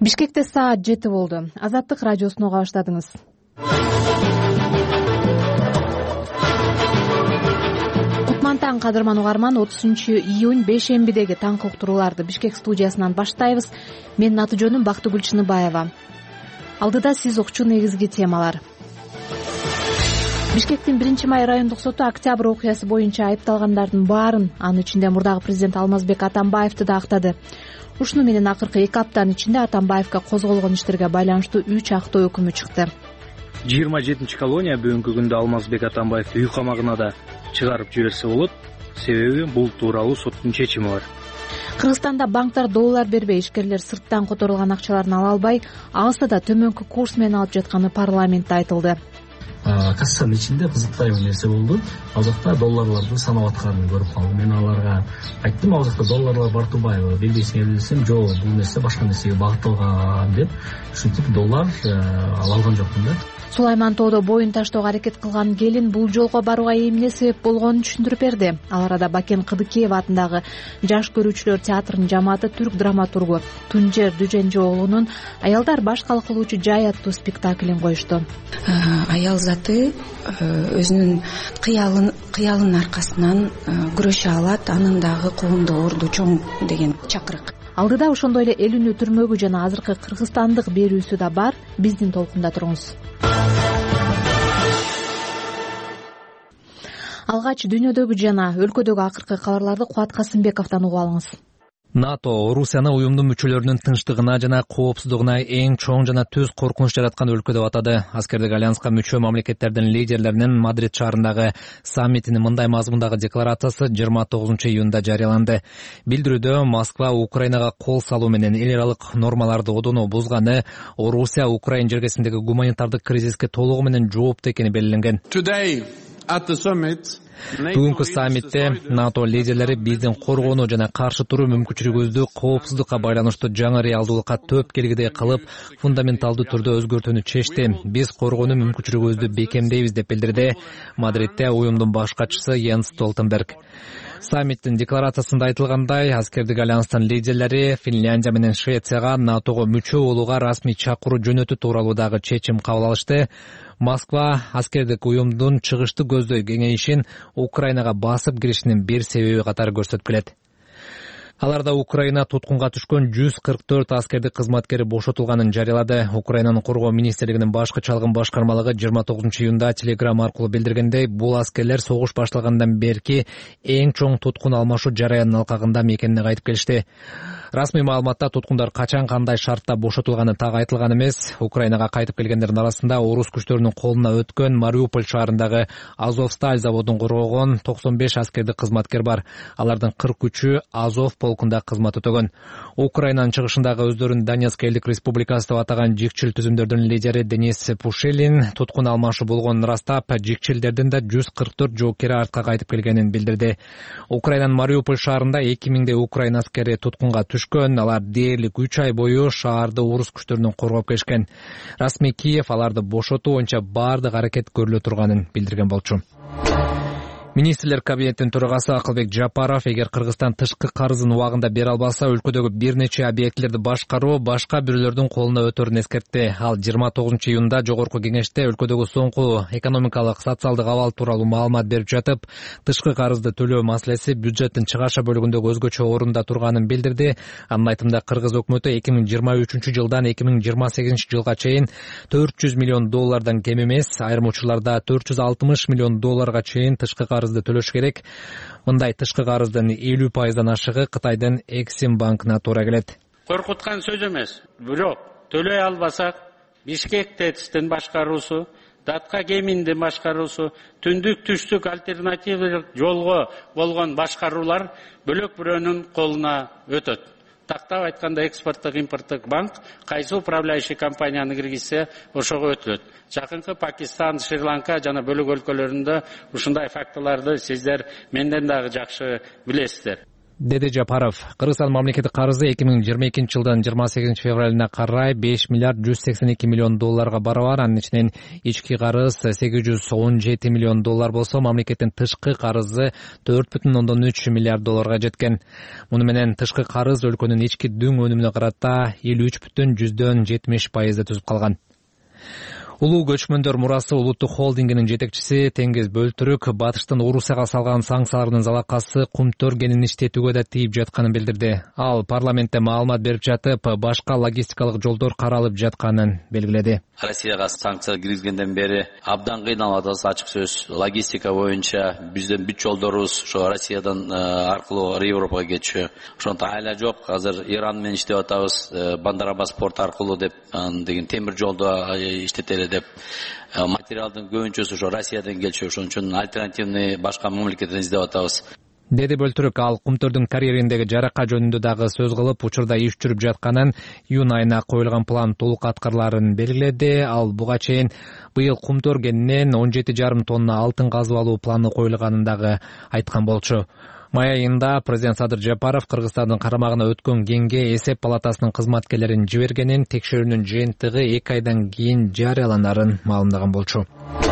Бишкекте саат 7 болду. Азаттык радиосуна уга баштадыңыз. Кутмантан кадырман угарман, 30-июнь бейшембидеги таңкы уктурууларды Бишкек студиясынан баштайбыз. Менин аты жөнүм Бактыгүл Чыныбаева. Алдыда сиз укчу негизги темалар. Бишкектин 1-май райондук соту октябрь окуясы боюнча айыпталгандардын баарын, анын ичинде мурдагы президент Алмазбек Атамбаевди да актады. Ушуну менен акыркы 2 аптанын ичинде Атамбаевге козголгон иштерге байланыштуу 3 актоо өкүмү чыкты. 27 колония бүгүнкү күндө Алмазбек Атамбаевди үй камагына да чыгарып жиберсе болот. Себеби бул тууралуу соттун чечими бар. Кыргызстанда банктар доллар бербей, ишкерлер сырттан которулган акчаларын ала албай, алса да төмөнкү курс менен алып жатканы парламентте айтылды. Кассанын ичинде кызыктай бир нерсе болду. Ал жакта долларларды санап атканын көрүп калдым. Мен аларга айттым, ал жакта долларлар бар турбайбы? Белгисиңер десем, жок, бул нерсе башка нерсеге багытталган деп, ушинтип доллар ала алган жокмун да. Сулайман тоодо боюн таштоого аракет кылган келин бул жолго барууга эмне себеп болгонун түшүндүрүп берди. Ал арада Бакен Кыдыкеев атындагы Жаш көрүүчүлөр театрынын жамааты түрк драматургу Тунжер Дүженжоолунун «Аялдар башкалык кылуучу жай» аттуу спектаклин коюшту. Аял заты өзүнүн кыялынын аркасынан күрөшө алат, анын дагы коомдо орду чоң деген чакырык. Алдыда ошондой эле эл үнү түрмөгү жана азыркы кыргызстандык берүүсү да бар. Биздин толкунда туруңуз. Алгач дүйнөдөгү жана өлкөдөгү акыркы кабарларды Кубат Касымбековдон угуп алыңыз. НАТО Орусияны уюмдун мүчөлөрүнүн тынчтыгына жана коопсуздугуна эң чоң жана түз коркунуч жараткан өлкө деп атады. Аскердик альянска мүчө мамлекеттердин лидерлеринин Мадрид шаарындагы саммитинин мындай мазмундагы декларациясы 29-июнда жарыяланды. Билдирүүдө Москва Украинага кол салуу менен эл аралык нормаларды одоно бузганы, Орусия Украин жергесиндеги гуманитардык кризиске толугу менен жоопту экени белгиленген. Бүгүнкү саммитте НАТО лидерлери биздин коргонуу жана каршы туруу мүмкүнчүлүгүбүздү коопсуздукка байланыштуу жаңы реалдуулукка төп келгидей кылып, фундаменталдуу түрдө өзгөртүүнү чечти. Биз коргонуу мүмкүнчүлүгүбүздү бекемдейбиз деп билдирди Мадридте уюмдун баш катчысы Йенс Столтенберг. Саммиттин декларациясында айтылгандай, аскердик альянстын лидерлери Финляндия менен Швецияга НАТОго мүчө болууга расмий чакыруу жөнөтүү тууралуу дагы чечим кабыл алышты. Москва аскердик уюмдун чыгышты көздөй кеңейишин Украинага басып киришинин бир себеби катары көрсөтүп келет. Аларда Украина туткунга түшкөн 144 аскердик кызматкери бошотулганын жарыялады. Украинанын коргоо министрлигинин башкы чалгын башкармалыгы 29-июнда телеграмма аркылуу билдиргендей, бул аскерлер согуш башталгандан берки эң чоң туткун алмашуу жараянын алкагында экенине кайтып келишти. Расмий маалыматта туткундар качан кандай шартта бошотулганы так айтылган эмес. Украинага кайтып келгендердин арасында орус күчтөрүнүн колуна өткөн Мариуполь шаарындагы Азовсталь заводун коргогон 95 аскердик кызматкер бар. Алардын 43-ү Азов полкунда кызмат өтөгөн. Украинанын чыгышындагы өздөрүн Донецк элдик республикасы деп атаган жикчил түзүмдөрдүн лидери Денис Пушилин туткун алмашуу болгонун ырастап, жикчилдердин да 144 жоокери артка кайтып келгенин билдирди. Украинанын Мариуполь шаарында 2000 Украин аскери туткунга түшкөн. Алар дээрлик 3 ай бою шаарды орус күчтөрүнөн коргоп келишкен. Расмий Киев аларды бошотуу боюнча бардык аракет көрүлө турганын билдирген болчу. Министрлер кабинетинин төрагасы Акылбек Жапаров эгер Кыргызстан тышкы карызын убагында бере албаса, өлкөдөгү бир нече объектилерди башкаруу башка бирөөлөрдүн колуна өтөрүн эскертти. Ал 29-июнда жогорку кеңеште өлкөдөгү соңку экономикалык социалдык абал тууралуу маалымат берип жатып, тышкы карызды төлөө маселеси бюджеттин чыгаша бөлүгүндөгү өзгөчө орунда турганын билдирди. Анын айтымында Кыргыз өкмөтү 2023-жылдан 2028 жылга чейин $400 миллион кем эмес, айрым учурларда $460 миллион чейин тышкы карызды төлөш керек. Мындай тышкы карыздын 50% ашыгы Кытайдын Эксим банкына туура келет. Коркуткан сөз эмес. Бирок төлөй албасак, Бишкек ТЭЦтин башкаруусу, Датка Кеминдин башкаруусу, түндүк түштүк альтернативдик жолго болгон башкаруулар бөлөк бирөөнүн колуна өтөт. Тактап айтканда экспорттук импорттук банк кайсы управляющий компанияны киргизсе ошого өтүлөт. Жакынкы Пакистан, Шри-Ланка жана бөлөк өлкөлөрүндө ушундай фактыларды сиздер менден дагы жакшы билесиздер. деди Жапаров. Кыргызстан мамлекеттик карызы 2022 жылдын 28 февралына карай 5 миллиард 182 миллион долларга барабар. Анын ичинен ички карыз 817 миллион доллар болсо, мамлекеттин тышкы карызы 4,3 миллиард долларга жеткен. Муну менен тышкы карыз өлкөнүн ички дүң өнүмүнө карата 53,70% түзүп калган. Улуу көчмөндөр мурасы улуттук холдингинин жетекчиси Теңиз Бөлтүрүк Батыштын Орусияга салган санкциялардын залакасы Кумтөр-Генин иштетүүгө да тийип жатканын билдирди. Ал парламентте маалымат берип жатып, башка логистикалык жолдор каралып жатканын белгиледи. Россияга санкция киргизгенден бери абдан кыйналып атабыз, ачык сөз. Логистика боюнча биздин бүт жолдорубуз ошо Россиядан аркылуу Европага кетчү. Ошондо айла жок. Азыр Иран менен иштеп атабыз, Бандар Аббас порт аркылуу деп деген темир жолдо иштетели деп. Материалдын көбүнчөсү ошо Россиядан келчү. Ошон үчүн альтернативный башка мамлекеттен издеп атабыз. Деди Бөлтүрүк. Ал Кумтөрдүн карьериндеги жарака жөнүндө дагы сөз кылып, учурда иш жүрүп жатканын, июнь айына коюлган план толук аткарыларын белгиледи. Ал буга чейин быйыл Кумтөр-Генинен 17,5 тонна алтын казып алуу планы коюлганын дагы айткан болчу. Май айында президент Садыр Жапаров Кыргызстандын карамагына өткөн кеңге эсеп палатасынын кызматкерлерин жибергенин, текшерүүнүн жыйынтыгы 2 айдан кийин жарыяланарын маалымдаган болчу.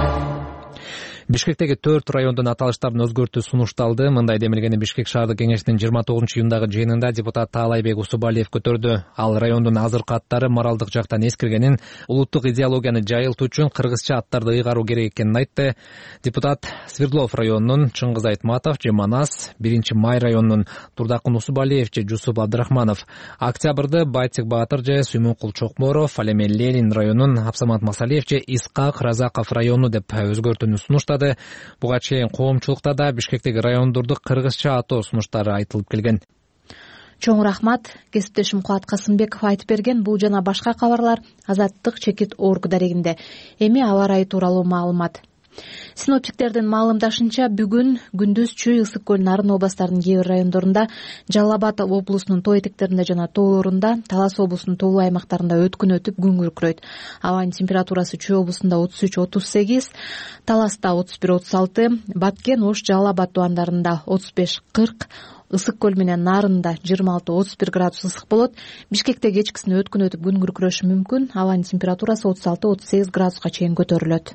Бишкектеги 4 райондун аталыштарын өзгөртүү сунушталды. Мындай демилгени Бишкек шаардык кеңешинин 29-июндагы жыйынында депутат Таалайбек Усубалиев көтөрдү. Ал райондун азыркы аттары моралдык жактан эскиргенин, улуттук идеологияны жайылтуу үчүн кыргызча аттарды ыйгаруу керек экенин айтты. Депутат Свердлов районунун Чыңгыз Айтматов же Манас, 1-Май районунун Турдакын Усубалиев же Жусуп Абдрахманов, Октябрды Байтик Баатыр же Сүймөнкул Чокморов, ал эми Ленин районунун Абсамат Масалиев же Искак Разаков району деп өзгөртүүнү сунуштады. Буга чейин коомчулукта да Бишкектеги райондорду кыргызча атоо сунуштары айтылып келген. Чоң рахмат. Кесиптешим Кубат Касымбеков айтып берген. Бул жана башка кабарлар Азаттык чекит орг дарегинде. Эми аба ырайы тууралуу маалымат. Синоптиктердин маалымдашынча, бүгүн күндүз Чүй, Ысык көл, Нарын областарынын кээ бир райондорунда, Жалал Абад облусунун тоо этектеринде жана тоолорунда, Талас облусунун тоолуу аймактарында өткүн өтүп күн күркүрөйт. Абанын температурасы Чүй облусунда 33-38, Таласта 31-36, Баткен, Ош, Жалал Абад тубандарында 35-40, Ысык көл менен Нарында 26-31 градус ысык болот. Бишкекте кечкисин өткүн өтүп күн күркүрөшү мүмкүн. Абанын температурасы 36-38 градуска чейин көтөрүлөт.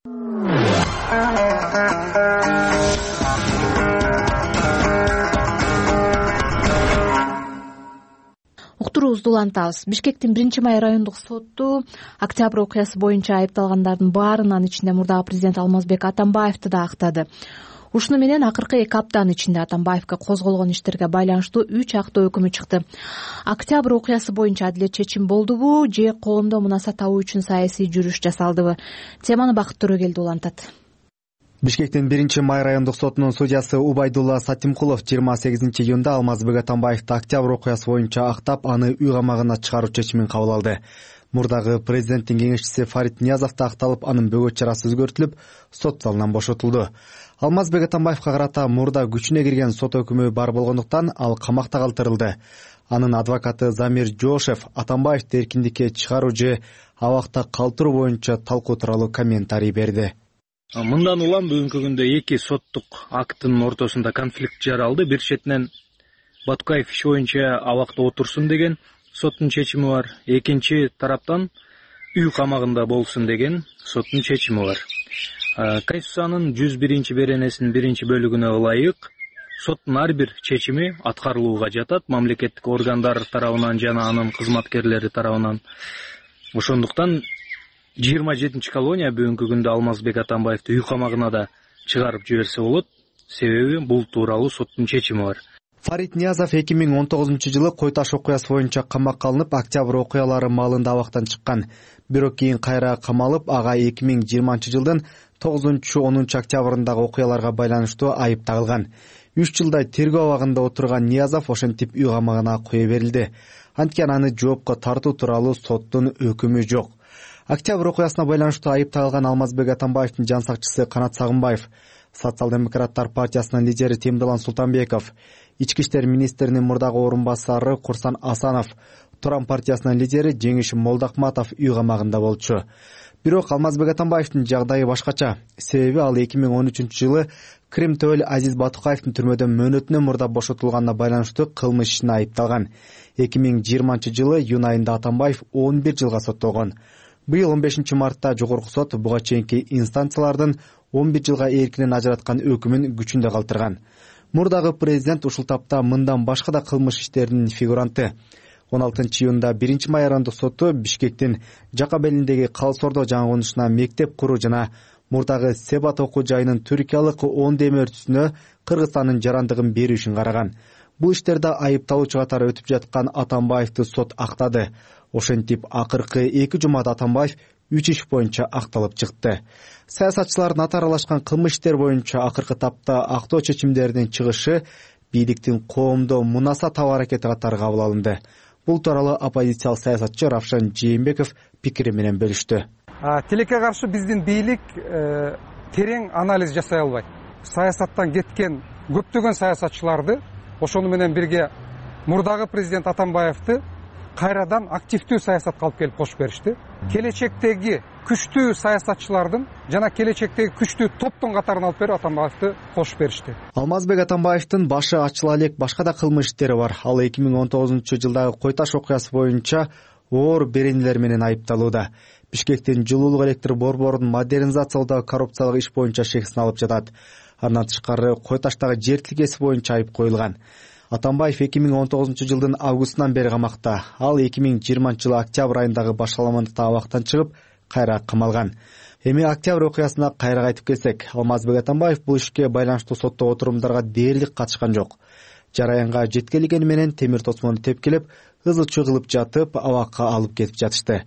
Уктуруубузду улантабыз. Бишкектин 1-Май райондук соту Октябрь окуясы боюнча айыпталгандардын баарын, анын ичинде мурдагы президент Алмазбек Атамбаевди да актады. Ушуну менен акыркы 2 аптанын ичинде Атамбаевге козголгон иштерге байланыштуу 3 актоо өкүмү чыкты. Октябрь окуясы боюнча адилет чечим болдубу же коомдо мунаса табуу үчүн саясий жүрүш жасалдыбы? Теманы Бакыт Төрөгелди улантат. Бишкектин 1-Май райондук сотунун судьясы Убайдулла Сатимкулов 28-июнда Алмазбек Атамбаевди Октябрь окуясы боюнча актап, аны үй камагына чыгаруу чечимин кабыл алды. Мурдагы президенттин кеңешчиси Фарид Ниязов да акталып, анын бөгөт чарасы өзгөртүлүп, сот залынан бошотулду. Алмазбек Атамбаевга карата мурда күчүнө кирген сот өкүмү бар болгондуктан ал камакта калтырылды. Анын адвокаты Замир Жошев Атамбаевди эркиндикке чыгаруу же абакта калтыруу боюнча талкуу тууралуу комментарий берди. Мындан улам бүгүнкү күндө 2 соттук акттын ортосунда конфликт жаралды. Бир четинен Батукаев иш боюнча абакта отурсун деген соттун чечими бар. Экинчи тараптан үй камагында болсун деген соттун чечими бар. Конституциянын 101 беренесинин 1 бөлүгүнө ылайык соттун ар бир чечими аткарылууга жатат мамлекеттик органдар тарабынан жана анын кызматкерлери тарабынан. Ошондуктан 27 колония бүгүнкү күндө Алмазбек Атамбаевди үй камагына да чыгарып жиберсе болот. Себеби бул тууралуу соттун чечими бар. Фарид Ниязов 2019-жылы Кой Таш окуясы боюнча камакка алынып, Октябрь окуялары маалында абактан чыккан. Бирок кийин кайра камалып, ага 2020-жылдын 9-10 октябрындагы окуяларга байланыштуу айып тагылган. 3 жылдай тергөө абагында отурган Ниязов ошентип үй камагына кое берилди. Анткени аны жоопко тартуу тууралуу соттун өкүмү жок. Октябрь окуясына байланыштуу айып тагылган Алмазбек Атамбаевдин жан сакчысы Канат Сагынбаев, Социал-демократтар партиясынын лидери Темирлан Султанбеков, Ички иштер министринин мурдагы орун басары Курсан Асанов, Туран партиясынын лидери Жеңиш Молдахматов үй камагында болчу. Бирок Алмазбек Атамбаевдин жагдайы башкача. Себеби ал 2013-жылы Крим Төөл Азиз Батукаевдин түрмөдөн мөөнөтүнөн мурда бошотулганына байланыштуу кылмыш ишине айыпталган. 2020-жылы июнь айында Атамбаев 11 жылга соттолгон. Быйыл 15 мартта жогорку сот буга чейинки инстанциялардын 11 жылга эркинен ажыраткан өкүмүн күчүндө калтырган. Мурдагы президент ушул тапта мындан башка да кылмыш иштеринин фигуранты. 16-июнда 1 майрандык соту Бишкектин Жакабелиндеги Калсордо жаңы конушуна мектеп куруу жана мурдагы Себат окуу жайынын түркиялык 10 демөртүсүнө Кыргызстандын жарандыгын берүү үчүн караган. Бул иштерде айыпталуучу катары өтүп жаткан Атамбаевди сот актады. Ошентип акыркы 2 жумада Атамбаев 3 иш боюнча акталып чыкты. Саясатчылардын аты аралашкан кылмыш иштер боюнча акыркы тапта актоо чечимдеринин чыгышы бийликтин коомдо мунаса табуу аракети катары кабыл алынды. Бул тууралуу оппозициялык саясатчы Равшан Жээнбеков пикири менен бөлүштү. Тилекке каршы биздин бийлик терең анализ жасай албайт. Саясаттан кеткен көптөгөн саясатчыларды, ошону менен бирге мурдагы президент Атамбаевди кайрадан активдүү саясатка алып келип кошуп беришти. Келечектеги күчтүү саясатчылардын жана келечектеги күчтүү топтун катарына алып берип Атамбаевди кошуп беришти. Алмазбек Атамбаевдин башы ачыла элек башка да кылмыш иштери бар. Ал 2019-жылдагы Кой Таш окуясы боюнча оор беренелер менен айыпталууда. Бишкектин жылуулук электр борборун модернизациялоодагы коррупциялык иш боюнча шексин алып жатат. Андан тышкары Кой Таштагы жер тилкеси боюнча айып коюлган. Атамбаев 2019-жылдын августунан бери камакта. Ал 2020-жылы октябрь айындагы башаламандыкта абактан чыгып, кайра камалган. Эми октябрь окуясына кайра кайтып келсек, Алмазбек Атамбаев бул ишке байланыштуу соттоо отурумдарга дээрлик катышкан жок. Жараянга жеткелигени менен темир тосмону тепкилеп, ызы-чуу кылып жатып, абакка алып кетип жатышты.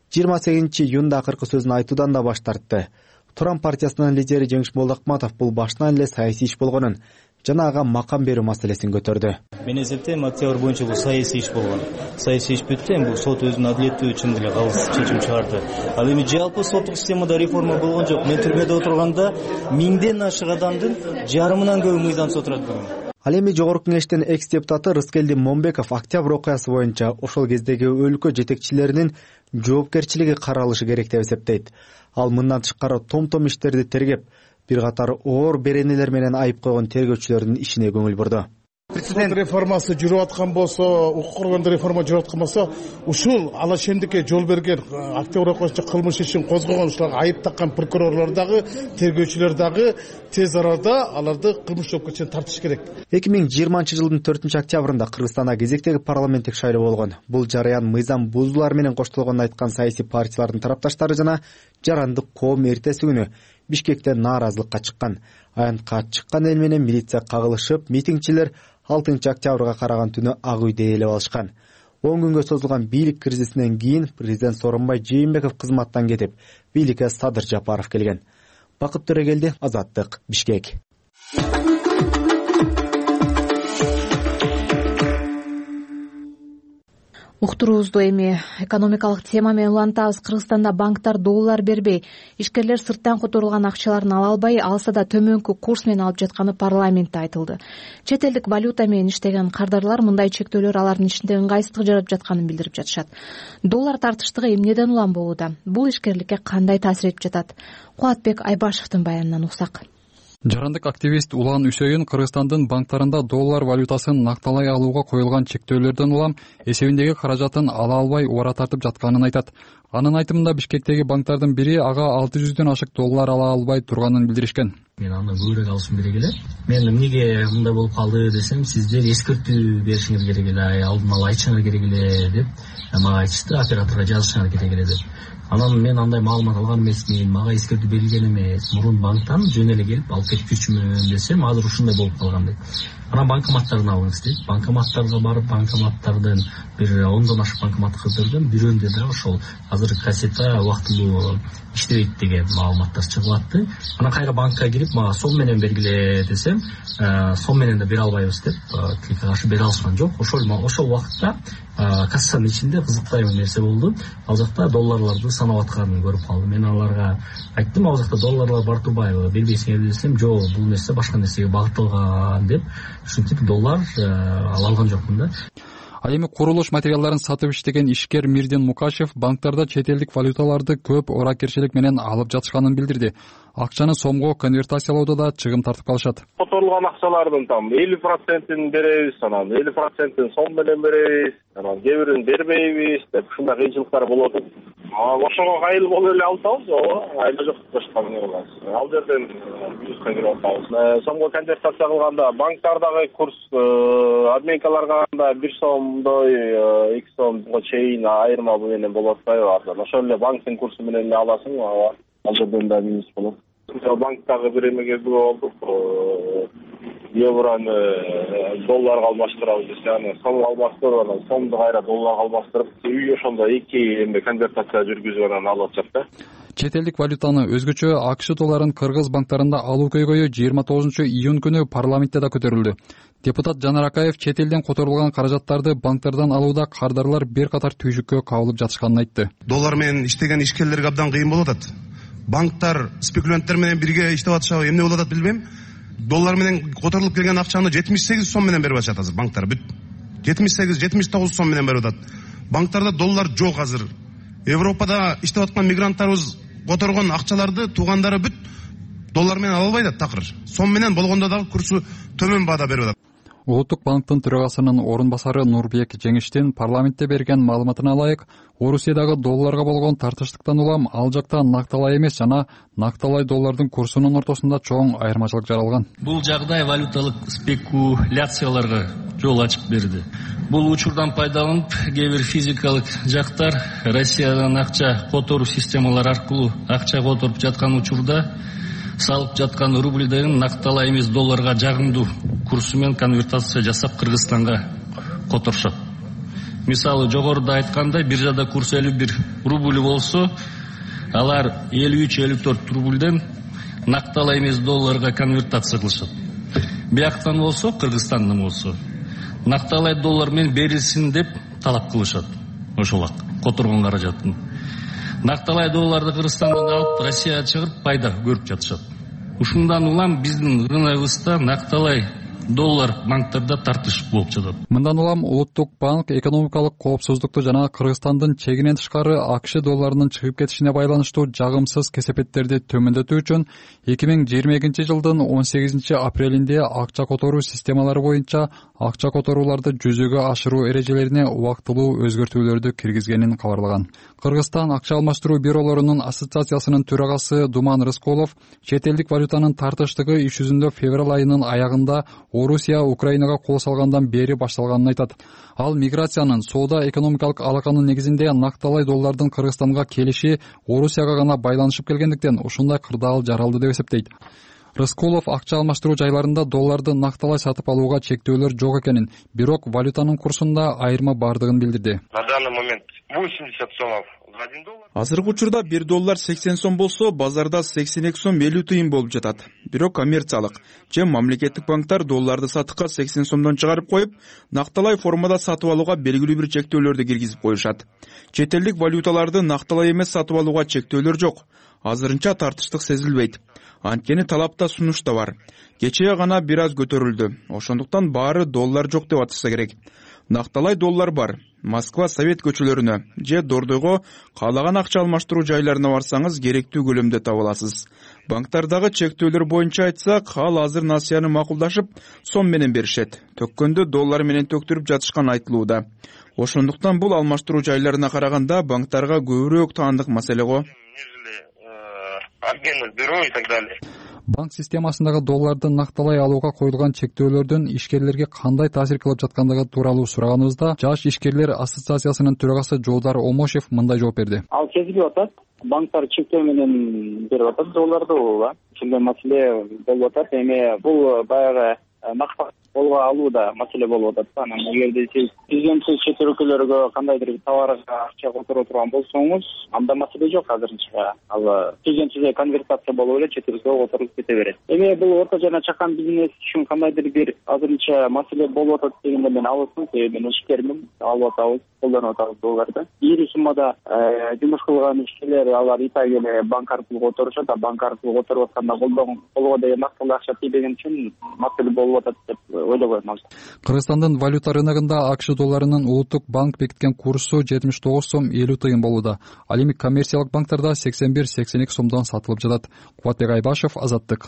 28-июнда акыркы сөзүн айтуудан да баш тартты. Туран партиясынын лидери Жеңиш Молдокматов бул башынан эле саясий иш болгонун жана ага макам берүү маселесин көтөрдү. Мен эсептейм, октябрь боюнча бул саясий иш болгон. Саясий иш бүттү, бул сот өзүнүн адилеттүү үчүн деле калыс чечим чыгарды. Ал эми жалпы соттук системада реформа болгон жок. Мен түрмөдө отурганда 1000ден ашык адамдын жарымынан көбү мыйзамсыз отурат бүгүн. Ал эми жогорку кеңештин экс-депутаты Рыскелди Момбеков октябрь окуясы боюнча ошол кездеги өлкө жетекчилеринин жоопкерчилиги каралышы керек деп эсептейт. Ал мындан тышкары том иштерди тергеп, бир катар оор беренелер менен айып койгон тергөөчүлөрдүн ишине көңүл бурду. Сот реформасы жүрүп аткан болсо, укук коргондо реформа жүрүп аткан болсо, ушул алашендикке жол берген октябрь окуясында кылмыш ишин козгогон ушуларга айып таккан прокурорлор дагы, тергөөчүлөр дагы тез арада аларды кылмыш жоопкерчиликке тартыш керек. 2020-жылдын 4-октябрында Кыргызстанда кезектеги парламенттик шайлоо болгон. Бул жараян мыйзам бузуулар менен коштолгонун айткан саясий партиялардын тарапташтары жана жарандык коом эртеси күнү Бишкекте нааразылыкка чыккан. Аянтка чыккан эл менен милиция кагылышып, митингчилер 6-октябрга караган түнү ак үйдө ээлеп алышкан. 10 күнгө созулган бийлик кризисинен кийин президент Сооронбай Жээнбеков кызматтан кетип, бийликке Садыр Жапаров келген. Бакыт Төрөгелди, Азаттык, Бишкек. Уктуруубузду эми экономикалык тема менен улантабыз. Кыргызстанда банктар доллар бербей, ишкерлер сырттан которулган акчаларын ала албай, алса да төмөнкү курс менен алып жатканы парламентте айтылды. Чет элдик валюта менен иштеген кардарлар мындай чектөөлөр алардын ишинде ыңгайсыздык жаратып жатканын билдирип жатышат. Доллар тартыштыгы эмнеден улам болууда? Бул ишкерликке кандай таасир этип жатат? Кубатбек Айбашевдин баянынан уксак. Жарандык активист Улан Үсөйүн Кыргызстандын банктарында доллар валютасын накталай алууга коюлган чектөөлөрдөн улам эсебиндеги каражатын ала албай убара тартып жатканын айтат. Анын айтымында Бишкектеги банктардын бири ага 600дөн ашык доллар ала албай турганын билдиришкен. Мен андан көбүрөөк алышым керек эле. Мен эмнеге мындай болуп калды десем, сиздер эскертүү беришиңер керек эле, алдын ала айтышыңар керек эле деп мага айтышты, операторго жазышыңар керек эле деп. Анан мен андай маалымат алган эмесмин, мага эскертүү берилген эмес. Мурун банктан жөн эле келип алып кетип жүрчүмүн десем, азыр ушундай болуп калган дейт. Анан банкоматтарын алыңыз дейт. Банкоматтарга барып, банкоматтардын бир 10дон ашык банкомат кыздырдым. Бирөөндө да ошол азыр кассета убактылуу иштебейт деген маалыматтар чыгып атты. Анан кайра банкка кирип, мага сом менен бергиле десем, сом менен да бере албайбыз деп, тилекке каршы бере алышкан жок. Ошол убакытта кассанын ичинде кызыктуу нерсе болду. Ал жакта долларларды санап атканын көрүп калдым. Мен аларга айттым, ал жакта долларлар бар турбайбы, бербейсиңер десем, жок, бул нерсе башка нерсеге багытталган деп, ушинтип доллар ала алган жокмун да. Ал эми курулуш материалдарын сатып иштеген ишкер Мирдин Мукашев банктарда чет элдик валюталарды көп оракерчилик менен алып жатышканын билдирди. Акчаны сомго конвертациялоодо да чыгым тартып калышат. Которулган акчалардын 50%-ин беребиз, анан 50%-ин сом менен беребиз, анан кээ бирин бербейбиз деп ушундай кыйынчылыктар болот. Ошого кайыл болуп эле алсабыз, айла жок башка эмне болот. Ал жерден плюска кирип атабыз. Сомго конвертация кылганда банктардагы курс обменкаларга караганда 1 сомдой 2 сомго чейин айырма менен болуп атпайбы? Ошол эле банктын курсу менен эле аласың, ал жерден да минус болот. Банктагы бир эмеге күбө болдук. Евроны долларга алмаштырабыз, яны сом алмаштырып, анан сомду кайра долларга алмаштырып, үй ошондо эки конвертация жүргүзүп анан алып атышат да. Чет элдик валютаны өзгөчө АКШ долларын кыргыз банктарында алуу көйгөйү 29-июнь күнү парламентте да көтөрүлдү. Депутат Жанар Акаев чет элден которулган каражаттарды банктардан алууда кардарлар бир катар түйшүккө кабылып жатышканын айтты. Доллар менен иштеген ишкерлерге абдан кыйын болуп атат. Банктар спекулянттар менен бирге иштеп атышабы, эмне болуп атат билбейм. Доллар менен которулуп келген акчаны 78 сом менен берип атышат азыр банктар бүт. 78-79 сом менен берип атат. Банктарда доллар жок азыр. Европада иштеп аткан мигранттарыбыз которгон акчаларды туугандары бүт доллар менен ала албайт такыр. Сом менен болгондо дагы курсу төмөн баада берип атат. Улуттук банктын төрагасынын орун басары Нурбек Жеңиштин парламентте берген маалыматына ылайык, Орусиядагы долларга болгон тартыштыктан улам ал жакта накталай эмес жана накталай доллардын курсунун ортосунда чоң айырмачылык жаралган. Бул жагдай валюталык спекуляцияларга жол ачып берди. Бул учурдан пайдаланып, кээ бир физикалык жактар Россиядан акча которуу системалары аркылуу акча которуп жаткан учурда салып жаткан рубльден накталай эмес долларга жагымдуу курсу менен конвертация жасап Кыргызстанга которушат. Мисалы жогоруда айткандай, биржада курсу 51 рубль болсо, алар 53-54 рубльден накталай эмес долларга конвертация кылышат. Бияктан болсо, Кыргызстандан болсо, накталай доллар менен берилсин деп талап кылышат. Ошол которгон каражатын. Накталай долларды Кыргызстандан алып Россияга чыгарып пайда көрүп жатышат. Ушундан улам биздин рыногыбызда накталай доллар банктарда тартыш болуп жатат. Мындан улам Улуттук банк экономикалык коопсуздукту жана Кыргызстандын чегинен тышкары АКШ долларынын чыгып кетишине байланыштуу жагымсыз кесепеттерди төмөндөтүү үчүн 2022-жылдын 18-апрелинде акча которуу системалары боюнча акча которууларды жүзөгө ашыруу эрежелерине убактылуу өзгөртүүлөрдү киргизгенин кабарлаган. Кыргызстан акча алмаштыруу бюролорунун ассоциациясынын төрагасы Думан Рыскулов чет элдик валютанын тартыштыгы иш жүзүндө февраль айынын аягында Орусия Украинага кол салгандан бери башталганын айтат. Ал миграциянын соода-экономикалык алаканын негизинде накталай доллардын Кыргызстанга келиши Орусияга гана байланышып келгендиктен ушундай кырдаал жаралды деп эсептейт. Рыскулов акча алмаштыруу жайларында долларды накталай сатып алууга чектөөлөр жок экенин, бирок валютанын курсунда айырма бардыгын билдирди. На данный момент 80 сомов за 1 доллар. Азыркы учурда 1 доллар 80 сом болсо, базарда 82 сом 50 тыйын болуп жатат. Бирок коммерциялык же мамлекеттик банктар долларды сатыкка 80 сомдон чыгарып коюп, накталай формада сатып алууга белгилүү бир чектөөлөрдү киргизип коюшат. Чет элдик валюталарды накталай эмес сатып алууга чектөөлөр жок. Азырынча тартыштык сезилбейт. Анткени талапта сунуш да бар. Кечээ гана бир аз көтөрүлдү. Ошондуктан баары доллар жок деп атышса керек. Накталай доллар бар. Москва Совет көчөлөрүнө же Дордойго каалаган акча алмаштыруу жайларына барсаңыз керектүү көлөмдө таба аласыз. Банктардагы чектөөлөр боюнча айтсак, ал азыр насыяны макулдашып, сом менен беришет. Төккөндө доллар менен төктүрүп жатышкан айтылууда. Ошондуктан бул алмаштыруу жайларына караганда банктарга көбүрөөк таандык маселе го. Бюро и так далее. Банк системасындагы долларды накталай алууга коюлган чектөөлөрдүн ишкерлерге кандай таасир кылып жаткандыгы тууралуу сураганыбызда Жаш ишкерлер ассоциациясынын төрагасы Жолдар Омошев мындай жооп берди. Ал сезилип атат. Банктар чектөө менен берип атат долларды, ошондой маселе болуп атат. Эми бул баягы колго алууда маселе болуп атат. Анан эгерде сиз президенттик чет өлкөлөргө кандайдыр бир товарга акча которо турган болсоңуз, анда маселе жок азырынча. Ал президентте конвертация болуп эле чет өлкөгө которулуп кете берет. Эми бул орто жана чакан бизнес үчүн кандайдыр бир азырынча маселе болуп атат дегенде мен алысмын. Мен ишкермин, алып атабыз, колдонуп атабыз долларды. Ири суммада жумуш кылган ишкерлер алар итак эле банк аркылуу которушат, банк аркылуу которуп атканда колго деген нактылуу акча тийбеген үчүн маселе болуп болуп атат деп ойлобойм азыр. Кыргызстандын валюта рыногунда АКШ долларынын улуттук банк бекиткен курсу 79 сом 50 тыйын болууда. Ал эми коммерциялык банктарда 81-82 сомдон сатылып жатат. Кубатбек Айбашев, Азаттык.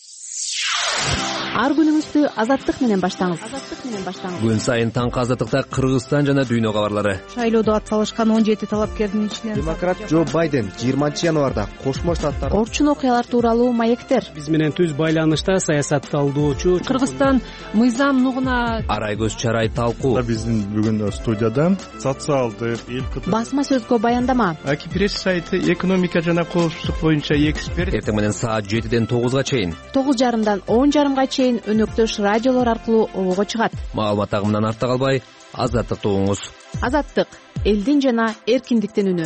Ар күнүңүздү Азаттык менен баштаңыз. Күн сайын таңкы Азаттыкта Кыргызстан жана дүйнө кабарлары. Шайлоодо атсалышкан 17 талапкердин ичинен демократ Джо Байден 20 январда Кошмо Штаттар орчун окуялар тууралуу маектер. Биз менен түз байланышта саясат талдоочу Кыргызстан мыйзам нугуна Арай көз чарай талкуу. Биздин бүгүн студияда социалдык басма сөзгө баяндама. Аки пресс сайты экономика жана коопсуздук боюнча эксперт. Эртең менен саат 7ден 9га чейин. 9:30дан 10:30га чейин өнөктөш радиолор аркылуу обого чыгат. Маалымат агымынан артта калбай, Азаттыкты угуңуз. Азаттык — элдин жана эркиндиктин үнү.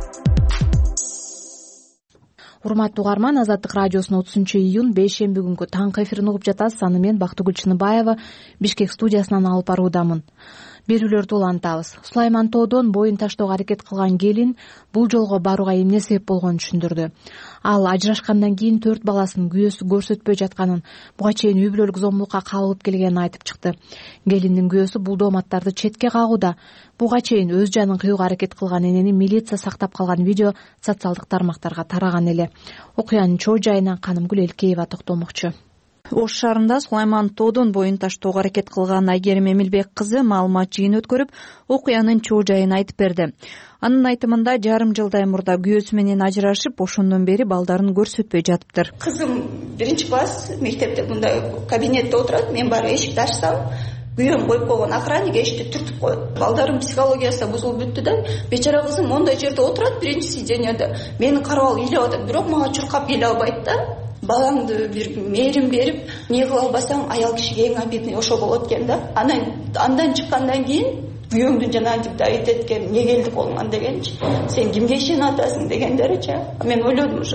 Урматтуу угарман, Азаттык радиосунун 30-июнь бейшемби күнгү таңкы эфирин угуп жатасыз. Аны мен Бактыгүл Чыныбаева Бишкек студиясынан алып баруудамын. Берүүлөрдү улантабыз. Сулайман тоодон боюн таштоого аракет кылган келин бул жолго барууга эмне себеп болгонун түшүндүрдү. Ал ажырашкандан кийин 4 баласын күйөөсү көрсөтпөй жатканын, буга чейин үй бүлөлүк зомбулукка кабылып келгенин айтып чыкты. Келиндин күйөөсү бул дооматтарды четке кагууда. Буга чейин өз жанын кыюуга аракет кылган энени милиция сактап калган видео социалдык тармактарга тараган эле. Окуянын чоо жайына Канымгүл Элкеева токтолмокчу. Ош шаарында Сулайман тоодон боюн таштоого аракет кылган Айгерим Эмилбек кызы маалымат жыйын өткөрүп, окуянын чоо жайын айтып берди. Анын айтымында жарым жылдай мурда күйөөсү менен ажырашып, ошондон бери балдарын көрсөтпөй жатыптыр. Кызым 1-класс мектепте мындай кабинетте отурат, мен барып эшикти ачсам, күйөөм коюп койгон охранник эшикти түртүп коет. Балдарым психологиясы бузулуп бүттү да, бечара кызым мондай жерде отурат, 1-сиденияда мени карап алып ыйлап атат, бирок мага чуркап келе албайт да. Балаңды бир мээрим берип, не кыла албасаң аял кишиге эң обидный ошо болот экен да. Андан чыккандан кийин күйөөңдүн жанагынтип давить эткен, эмне келди колуңан дегенчи. Сен кимге ишенип атасың дегендеричи. Мен ойлодум уже,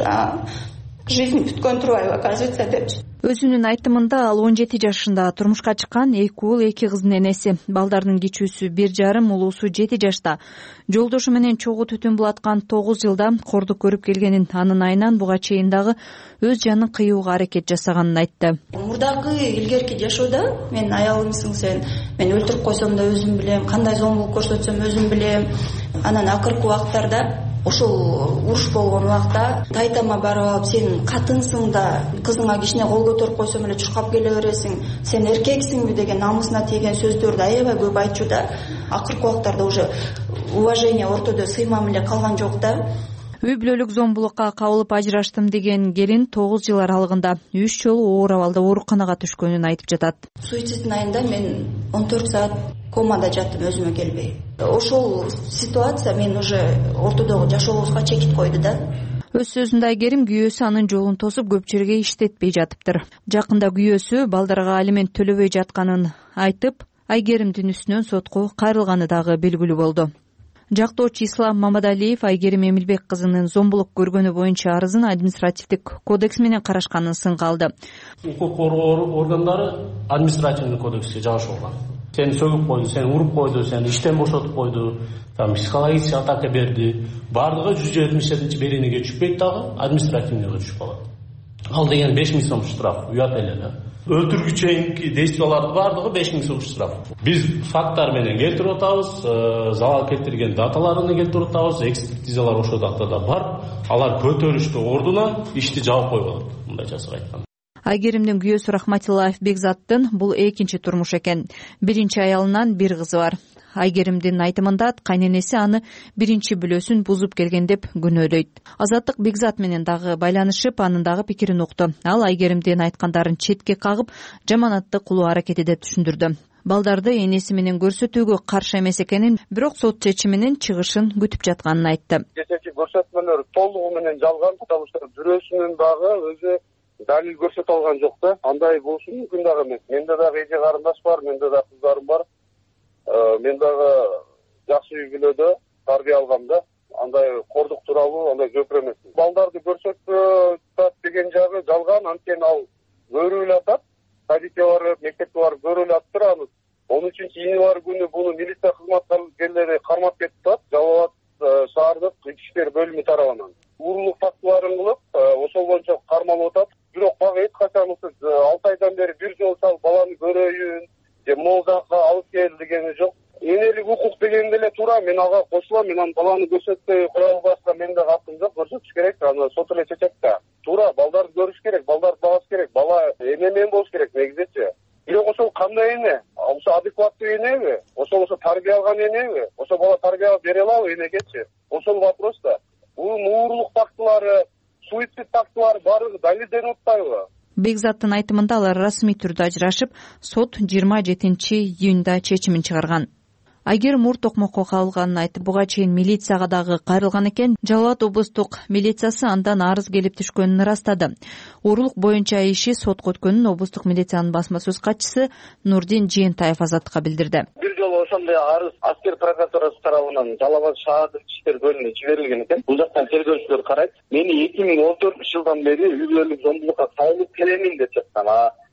жизнь бүткөн турбайбы, оказывается депчи. Өзүнүн айтымында ал 17 жашында турмушка чыккан, 2 уул 2 кыздын энеси. Балдардын кичүүсү 1,5, улуусу 7 жашта. Жолдошу менен чогуу түтүн булаткан 9 жылда кордук көрүп келгенин, анын айынан буга чейин дагы өз жанын кыюуга аракет жасаганын айтты. Мурдагы илгерки жашоодо мен аялымсың сен, мен өлтүрүп койсом да өзүм билем, кандай зомбулук көрсөтсөм өзүм билем. Анан акыркы убактарда ошол уруш болгон убакта тайтама барып алып, сен катынсың да, кызыңа кичине кол көтөрүп койсоң эле чуркап келе бересиң, сен эркексиңби деген намысына тийген сөздөрдү аябай көп айтчу да. Акыркы убактарда уже уважение ортодо сыймам эле калган жок да. Үй бүлөлүк зомбулукка кабылып ажыраштым деген келин 9 жыл аралыгында 3 жолу оор абалда ооруканага түшкөнүн айтып жатат. Суицидтин айында мен 14 саат комада жаттым, өзүмө келбей. Ошол ситуация мен уже ортодогу жашообузга чекит койду да. Өз сөзүндө Айгерим күйөөсү анын жолун тосуп көп жерге иштетпей жатыптыр. Жакында күйөөсү балдарга алимент төлөбөй жатканын айтып, Айгеримдин үстүнөн сотко кайрылганы дагы белгилүү болду. Жактоочу Ислам Мамадалиев Айгерим Эмилбек кызынын зомбулук көргөнү боюнча арызын административдик кодекс менен карашканын сынга алды. Укук органдары административдик кодекске жабышылган. Сени сөгүп койду, сени уруп койду, сени иштен бошотуп койду, психологический атака берди. Бардыгы 177 беренеге түшпөйт дагы, административныйга түшүп калат. Ал деген 5000 сом штраф, уят эле да. Өлтүргү чейинки действиялардын бардыгы 5000 сом штраф. Биз факттар менен келтирип атабыз, залал келтирген даталарын келтирип атабыз, экспертизалар ошол датада бар. Алар көтөрүштү ордуна ишти жабып койгон, мындайчасы айтканда. Айгеримдин күйөөсү Рахматиллаев Бекзаттын бул экинчи турмуш экен. Биринчи аялынан 1 кызы бар. Айгеримдин айтымында кайненеси аны биринчи бүлөсүн бузуп келген деп күнөөлөйт. Азаттык Бекзат менен дагы байланышып, анын дагы пикирин укту. Ал Айгеримдин айткандарын четке кагып, жаманатты кылуу аракети деп түшүндүрдү. Балдарды энеси менен көрсөтүүгө каршы эмес экенин, бирок сот чечиминин чыгышын күтүп жатканын айтты. Кечээки көрсөтмөлөр толугу менен жалган, бирөөсүнүн дагы өзү далил көрсөтө алган жок да. Андай болушу мүмкүн дагы эмес. Менде дагы эже карындаш бар, менде дагы кыздарым бар. Мен дагы жакшы үй бүлөдө тарбия алгам да. Андай кордук тууралуу андай жөпөр эмес. Балдарды көрсөтпөй деген жагы жалган, анткени ал көрүп атат. Садикке барып, мектепке барып көрүп атат. 13-январь күнү буну милиция кызматкерлери кармап кетип атат. Жалал Абад шаардык ички иштер бөлүмү тарабынан. Уурулук фактыларын кылып, ошол боюнча кармалып атат. Бирок бага эч качан 6 айдан бери бир жолу салып баланы мен ага кошулам, мен анан баланы көрсөтпөй кое албаска менде катым жок, көрсөтүш керек, аны сот эле чечет да. Туура, балдарды көрүш керек, балдарды багыш керек, бала эне менен болуш керек негизичи. Бирок ошол кандай эне? Ошо адекваттуу энеби? Ошо тарбия алган энеби? Ошо бала тарбия бере алабы энегечи? Ошол вопрос да. Бул уурулук фактылары, суицид фактылары баары далилденип атпайбы? Бекзаттын айтымында алар расмий түрдө ажырашып, сот 27-июнда чечимин чыгарган. Айгерим Ур токмокко кабылганын айтып, буга чейин милицияга дагы кайрылган экен. Жалал абад облустук милициясы андан арыз келип түшкөнүн ырастады. Уурулук боюнча иши сотко өткөнүн облустук милициянын басма сөз катчысы Нурдин Жээнтаев Азаттыкка билдирди. Бир жолу ошондой арыз аскер прокуратурасы тарабынан Жалал абад шаардык иштер бөлүмүнө жиберилген экен. Бул жактан тергөөчүлөр карайт. Мени 2014-жылдан бери үй бүлөлүк зомбулукка кабылып келемин деп жаткан.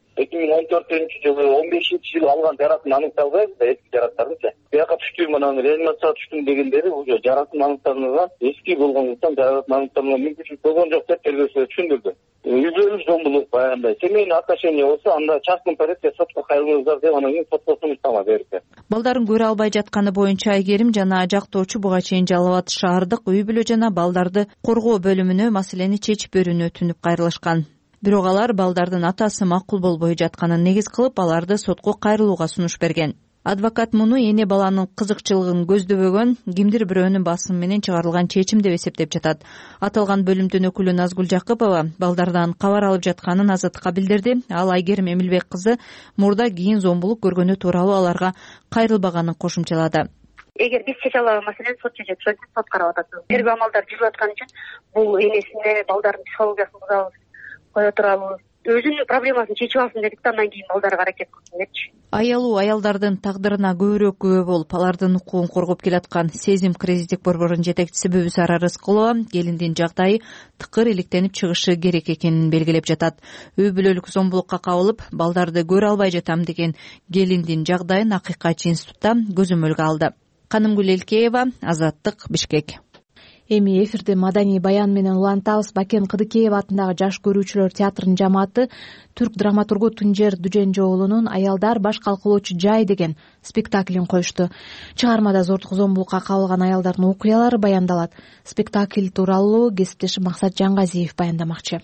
2014-жылы 15-жылы алган жаратын аныкталбайбы да, эски жараттардычы. Бияка түштүм, анан реанимацияга түштүм дегендери уже жаратын аныкталган эски болгондуктан жаратын аныкталган мүмкүнчүлүк болгон жок деп тергөөчүлөр түшүндүрдү. Үй бүлөлүк зомбулук баягындай семейный отношение болсо, анда частный порядке сотко кайрылыңыздар деп анан кийин сотко сунуштама берди. Балдарын көрө албай жатканы боюнча Айгерим жана жактоочу буга чейин Жалал абад шаардык үй бүлө жана балдарды коргоо бөлүмүнө маселени чечип берүүнү өтүнүп кайрылышкан. Бирок алар балдардын атасы макул болбой жатканын негиз кылып, аларды сотко кайрылууга сунуш берген. Адвокат муну эне баланын кызыкчылыгын көздөбөгөн кимдир бирөөнүн басымы менен чыгарылган чечим деп эсептеп жатат. Аталган бөлүмдүн өкүлү Назгүл Жакыпова балдардан кабар алып жатканын Азаттыкка билдирди. Ал Айгерим Эмилбек кызы мурда кийин зомбулук көргөнү тууралуу аларга кайрылбаганын кошумчалады. Эгер биз чече албай маселени сот чечет, сот карап атат. Тергөө амалдары жүрүп аткан үчүн бул энесине балдардын психологиясын бузабыз, кое туралуу өзүнүн проблемасын чечип алсын дедик да, андан кийин балдарга аракет кылсын депчи. Аялуу аялдардын тагдырына көбүрөөк күбө болуп, алардын укугун коргоп келаткан Сезим кризистик борборунун жетекчиси Бүбүсара Рыскулова келиндин жагдайы тыкыр иликтенип чыгышы керек экенин белгилеп жатат. Үй бүлөлүк зомбулукка кабылып, балдарды көрө албай жатам деген келиндин жагдайын Акыйкатчы институтта көзөмөлгө алды. Канымгүл Элкеева, Азаттык, Бишкек. Эми эфирде маданий баян менен улантабыз. Бакен Кыдыкеев атындагы жаш көрүүчүлөр театрынын жамааты түрк драматургу Тунжер Дүженжоолунун «Аялдар баш калкалоочу жай» деген спектаклин коюшту. Чыгармада зордук зомбулукка кабылган аялдардын окуялары баяндалат. Спектакль тууралуу кесиптешим Максат Жангазиев баяндамакчы.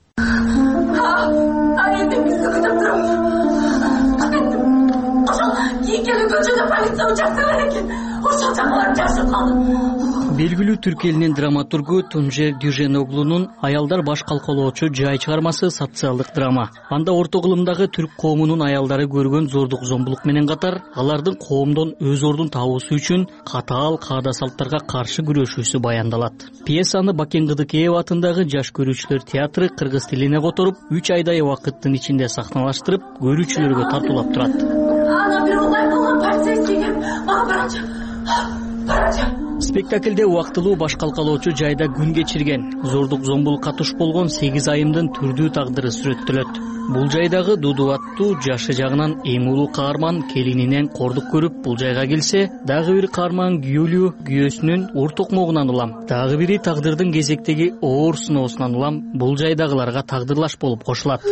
Белгилүү түрк элинин драматургу Тунжер Дүженоглунун «Аялдар баш калкалоочу жай» чыгармасы социалдык драма. Анда орто кылымдагы түрк коомунун аялдары көргөн зордук зомбулук менен катар, алардын коомдон өз ордун табуусу үчүн катаал каада салттарга каршы күрөшүүсү баяндалат. Пьесаны Бакен Кыдыкеев атындагы жаш көрүүчүлөр театры кыргыз тилине которуп, 3 айдай убакыттын ичинде сахналаштырып, көрүүчүлөргө тартуулап турат. Спектаклде убактылуу баш калкалоочу жайда күн кечирген, зордук зомбулукка туш болгон 8 айымдын түрдүү тагдыры сүрөттөлөт. Бул жайдагы Дуду аттуу жашы жагынан эң улуу каарман келининен кордук көрүп бул жайга келсе, дагы бир каарман күйөөлүү күйөөсүнүн ур токмогунан улам, дагы бири тагдырдын кезектеги оор сыноосунан улам бул жайдагыларга тагдырлаш болуп кошулат.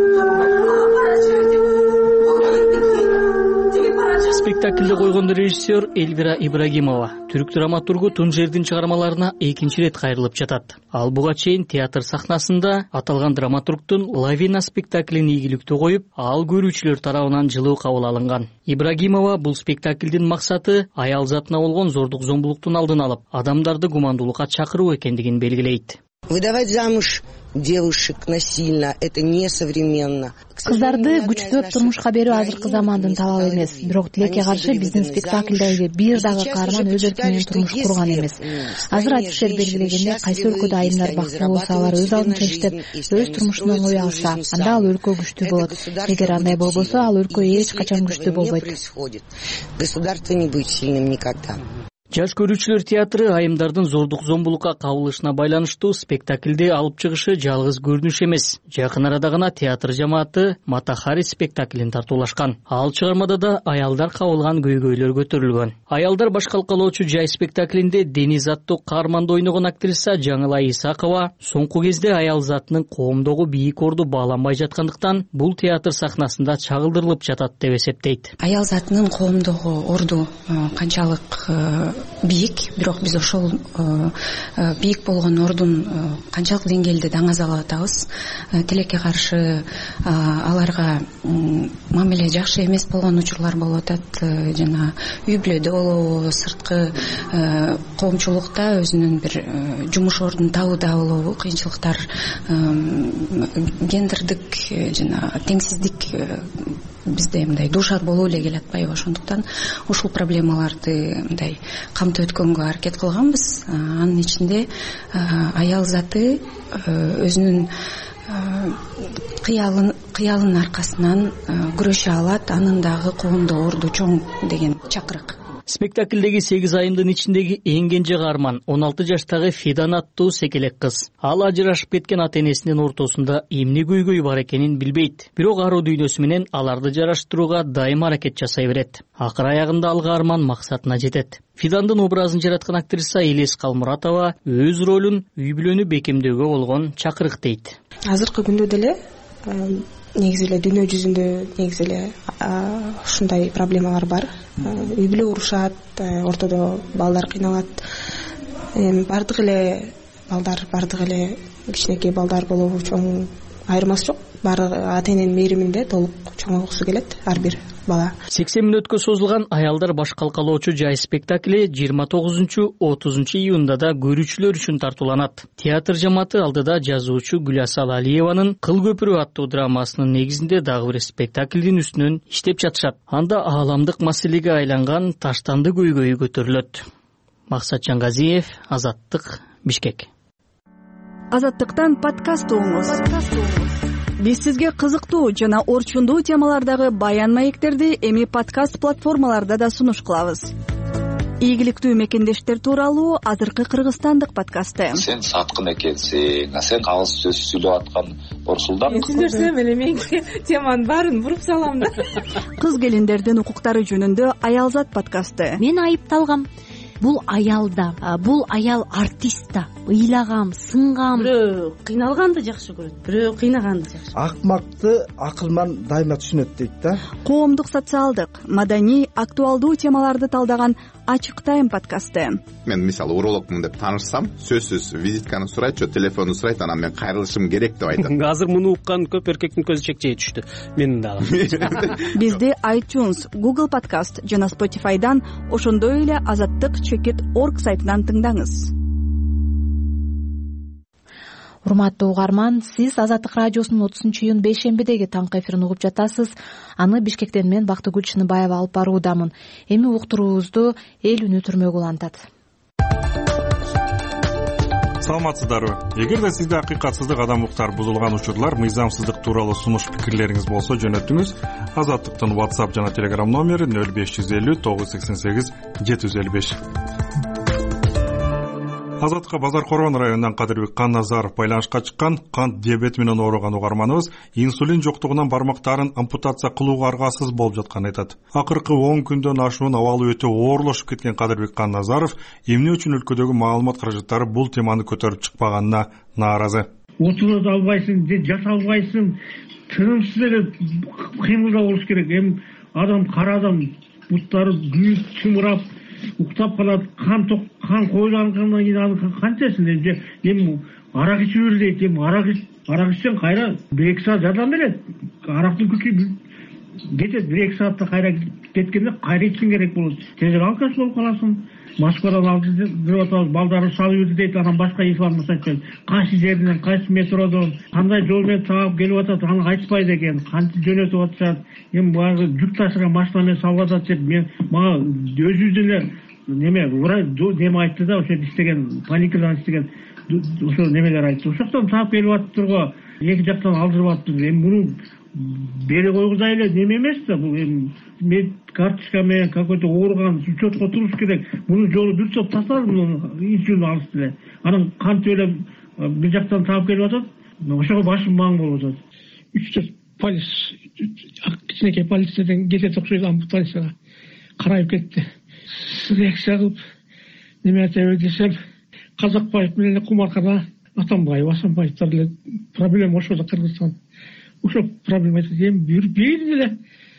Спектаклде койгондо режиссер Эльвира Ибрагимова түрк драматургу Тунжердин чыгармаларына экинчи рет кайрылып жатат. Ал буга чейин театр сахнасында аталган драматургтун «Лавина» спектаклин ийгиликтүү коюп, ал көрүүчүлөр тарабынан жылуу кабыл алынган. Ибрагимова бул спектаклдин максаты аял затына болгон зордук зомбулуктун алдын алып, адамдарды гумандуулукка чакыруу экендигин белгилейт. Выдавать замуж девушек насильно — это несовременно. Кыздарды күчтөп турмушка берүү азыркы замандын талабы эмес. Бирок тилекке каршы биздин спектаклдеги бир дагы каарман өз эрки менен турмуш курган эмес. Азыр афишер белгилегенде кайсы өлкөдө айымдар бактылуу болсо, алар өз алдынча иштеп, өз турмушун оңой алса, анда ал өлкө күчтүү болот. Эгер андай болбосо, ал өлкө эч качан күчтүү болбойт. Государство не будет сильным никогда. Жаш көрүүчүлөр театры айымдардын зордук зомбулукка кабылышына байланыштуу спектаклде алып чыгышы жалгыз көрүнүш эмес. Жакын арада гана театр жамааты Матахари спектаклин тартуулашкан. Ал чыгармада да аялдар кабылган көйгөйлөр көтөрүлгөн. Аялдар баш калкалоочу жай спектаклинде Дениз аттуу каарманды ойногон актриса Жаңылай Исакова соңку кезде аял затынын коомдогу бийик орду бааланбай жаткандыктан бул театр сахнасында чагылдырылып жатат деп эсептейт. Аял затынын коомдогу орду канчалык бийик, бирок биз ошол бийик болгон ордун канчалык деңгээлде даңазалап атабыз, тилекке каршы аларга мамиле жакшы эмес болгон учурлар болуп атат. Жана үй бүлөдө болобу, сырткы коомчулукта өзүнүн бир жумуш ордун табууда болобу кыйынчылыктар, гендердик жана теңсиздик бизде мындай дуушар болуп эле келатпайбы. Ошондуктан ушул проблемаларды мындай камтып өткөнгө аракет кылганбыз. Анын ичинде аял заты өзүнүн кыялынын аркасынан күрөшө алат, анын дагы коомдо орду чоң деген чакырык. Спектаклдеги 8 айымдын ичиндеги эң кенже каарман 16 жаштагы Фидан аттуу секелек кыз. Ал ажырашып кеткен ата-энесинин ортосунда эмне көйгөй бар экенин билбейт. Бирок аруу дүйнөсү менен аларды жараштырууга дайыма аракет жасай берет. Акыр аягында ал каарман максатына жетет. Фидандын образын жараткан актриса Элес Калмуратова өз ролун үй бүлөнү бекемдөөгө болгон чакырык дейт. Азыркы күндө деле негизи эле дүйнө жүзүндө негизи эле ушундай проблемалар бар. Үй бүлө урушат, ортодо балдар кыйналат. Бардык эле балдар, бардык эле кичинекей балдар болобу, чоң айырмасы жок. Баары ата-эненин мээриминде толук чоңойгусу келет ар бир бала. 80 мүнөткө созулган аялдар баш калкалоочу жай спектакли 29-30 июнда да көрүүчүлөр үчүн тартууланат. Театр жамааты алдыда жазуучу Гүласал Алиеванын Кыл көпүрө аттуу драмасынын негизинде дагы бир спектаклдин үстүнөн иштеп жатышат. Анда ааламдык маселеге айланган таштанды көйгөй көтөрүлөт. Максат Жангазиев, Азаттык, Бишкек. Азаттыктан подкаст угуңуз. Биз сизге кызыктуу жана орчундуу темалардагы баян маектерди эми подкаст платформаларда да сунуш кылабыз. Ийгиликтүү мекендештер тууралуу азыркы кыргызстандык подкасты. Сен саткын экенсиң, сен кагыс сөз сүйлөп аткан Орсулдан. Сүйлөсөм эле мен теманын баарын буруп салам да. Кыз келиндердин укуктары жөнүндө Аялзат подкасты. Мен айыпталгам. Бул аялда, бул аял артистта. Ыйлагам, сынгам. Бирөө кыйналганды жакшы көрөт, бирөө кыйнаганды жакшы. Акмакты акылман дайыма түшүнөт дейт да. Коомдук, социалдык, маданий, актуалдуу темаларды талдаган Ачык тайм подкасты. Мен мисалы урологмун деп таанышсам, сөзсүз визитканы сурайт, телефонду сурайт, анан мен кайрылышым керек деп айтат. Азыр муну уккан көп эркектин көзү чекчей түштү. Менин дагы. Бизди iTunes, Google Podcast жана Spotify'дан, ошондой эле azattik.org сайтынан тыңдаңыз. Урматтуу угарман, сиз Азаттык радиосунун 30-июнь бейшембидеги таңкы эфирин угуп жатасыз. Аны Бишкектен мен Бактыгүл Чыныбаева алып баруудамын. Эми уктуруубузду эл үнү түрмөгү улантат. Саламатсыздарбы? Эгерде сизде акыйкатсыздык, адам укуктары бузулган учурлар, мыйзамсыздык тууралуу сунуш пикирлериңиз болсо жөнөтүңүз. Азаттыктын WhatsApp жана Telegram номери 0550 988 755. Азаттыкка Базар Коргон районунан Кадырбек Канназаров байланышка чыккан. Кант диабети менен ооруган угарманыбыз инсулин жоктугунан бармактарын ампутация кылууга аргасыз болуп жатканын айтат. Акыркы 10 күндөн ашуун абалы өтө оорлошуп кеткен Кадырбек Канназаров эмне үчүн өлкөдөгү маалымат каражаттары бул теманы көтөрүп чыкпаганына нааразы. Отура албайсың, жата албайсың, тынымсыз эле кыймылдап болуш керек. Эми адам, кара адам, буттары күйүп, чымырап уктап калат, кан коюлгандан кийин аны канчасын эми арак ичип дейт. Эми арак ичсең кайра 1-2 саат жардам берет. Арактын күчү кетет, 1-2 саатта кайра кеткенде кайра ичиң керек болот. Тезирээк алкаш болуп каласың. Москвадан алдырып атабыз, балдары салып жүрдү дейт, анан башка информация айтпайт. Кайсы жеринен, кайсы метродон, кандай жол менен таап келип атат, аны айтпайт экен. Кантип жөнөтүп атышат, эми баары жүк ташыган машина менен салып атат деп, мен мага өзүбүздүн эле неме айтты да, ошо иштеген, паникадан иштеген ошо немелер айтты. Ошоктон таап келип атыптырго, эки жактан алдырып атыптыр. Эми муну бере койгузай эле неме эмес да, бул эми карточка менен какой-то ооруган учетко туруш керек. Мунун жолу бир топ тасталып, инсулин алышты эле. Анан кантип эле бир жактан таап келип атат, ошого башым маң болуп атат. 3-4 полис, кичинекей полициядан кетет окшойт, амбулансияга карайып кетти. Реакция кылып неме айтабы десем, Казакбаев менен Кумаркада Асанбаевтар эле проблема ошол да Кыргызстан. Ошо проблема айтат. Эми бир эле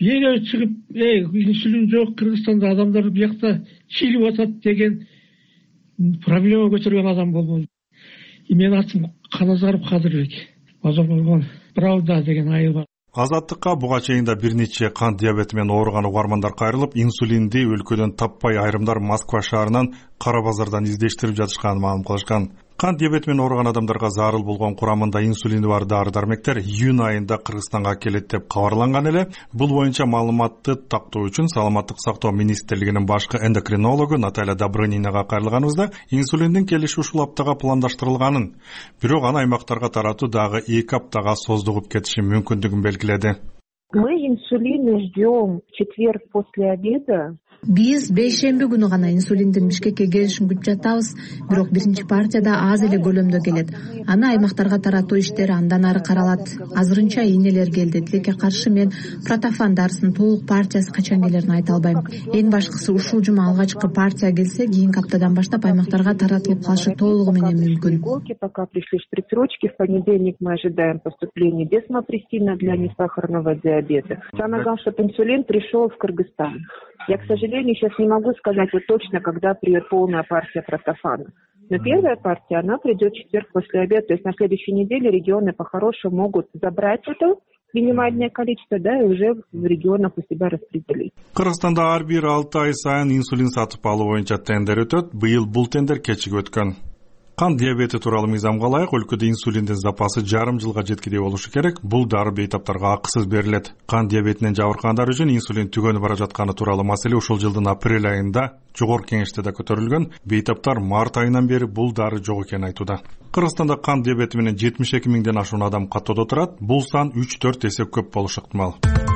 биеге чыгып инсулин жок, Кыргызстанда адамдар биякта чийлип атат деген проблема көтөргөн адам болбойм. Менин атым Каназаров Кадырбек. Озон правда деген айыл бар. Азаттыкка буга чейин да бир нече кант диабети менен ооруган угармандар кайрылып, инсулинди өлкөдөн таппай айрымдар Москва шаарынан Кара базардан издештирип жатышканын маалым кылышкан. Кант диабети менен ооруган адамдарга зарыл болгон курамында инсулини бар дары-дармектер июнь айында Кыргызстанга келет деп кабарланган эле. Бул боюнча маалыматты тактоо үчүн Саламаттык сактоо министрлигинин башкы эндокринологу Наталья Добрынинага кайрылганыбызда инсулиндин келиши ушул аптага пландаштырылганын, бирок аны аймактарга таратуу дагы 2 аптага создугуп кетиши мүмкүндүгүн белгиледи. Мы инсулин ждем в четверг после обеда. Биз бейшемби күнү гана инсулиндин Бишкекке келишин күтүп жатабыз, бирок биринчи партияда аз эле көлөмдө келет. Аны аймактарга таратуу иштери андан ары каралат. Азырынча ийнелер келди. Тилекке каршы мен протофан дарысынын толук партиясы качан келерин айта албайм. Эң башкысы ушул жума алгачкы партия келсе, кийинки аптадан баштап аймактарга таратылып калышы толугу менен мүмкүн. Пока пришли шприцручки, в понедельник мы ожидаем поступления десмопрессина для несахарного диабета. Самое главное, чтобы инсулин пришел в Кыргызстан. Я, к сожалению, сейчас не могу сказать вот точно, когда придет полная партия протофана. Но первая партия, она придет в четверг после обеда. То есть на следующей неделе регионы по-хорошему могут забрать это минимальное количество, да, и уже в регионах у себя распределить. Кыргызстанда ар бир 6 ай сайын инсулин сатып алуу боюнча тендер өтөт. Быйыл бул тендер кечигип өткөн. Кант диабети тууралуу мыйзамга ылайык өлкөдө инсулиндин запасы жарым жылга жеткидей болушу керек. Бул дары бейтаптарга акысыз берилет. Кант диабетинен жабыркагандар үчүн инсулин түгөнүп бара жатканы тууралуу маселе ушул жылдын апрель айында жогорку кеңеште да көтөрүлгөн. Бейтаптар март айынан бери бул дары жок экенин айтууда. Кыргызстанда кант диабети менен 72 миңден ашуун адам каттоодо турат. Бул сан 3-4 эсе көп болушу ыктымал.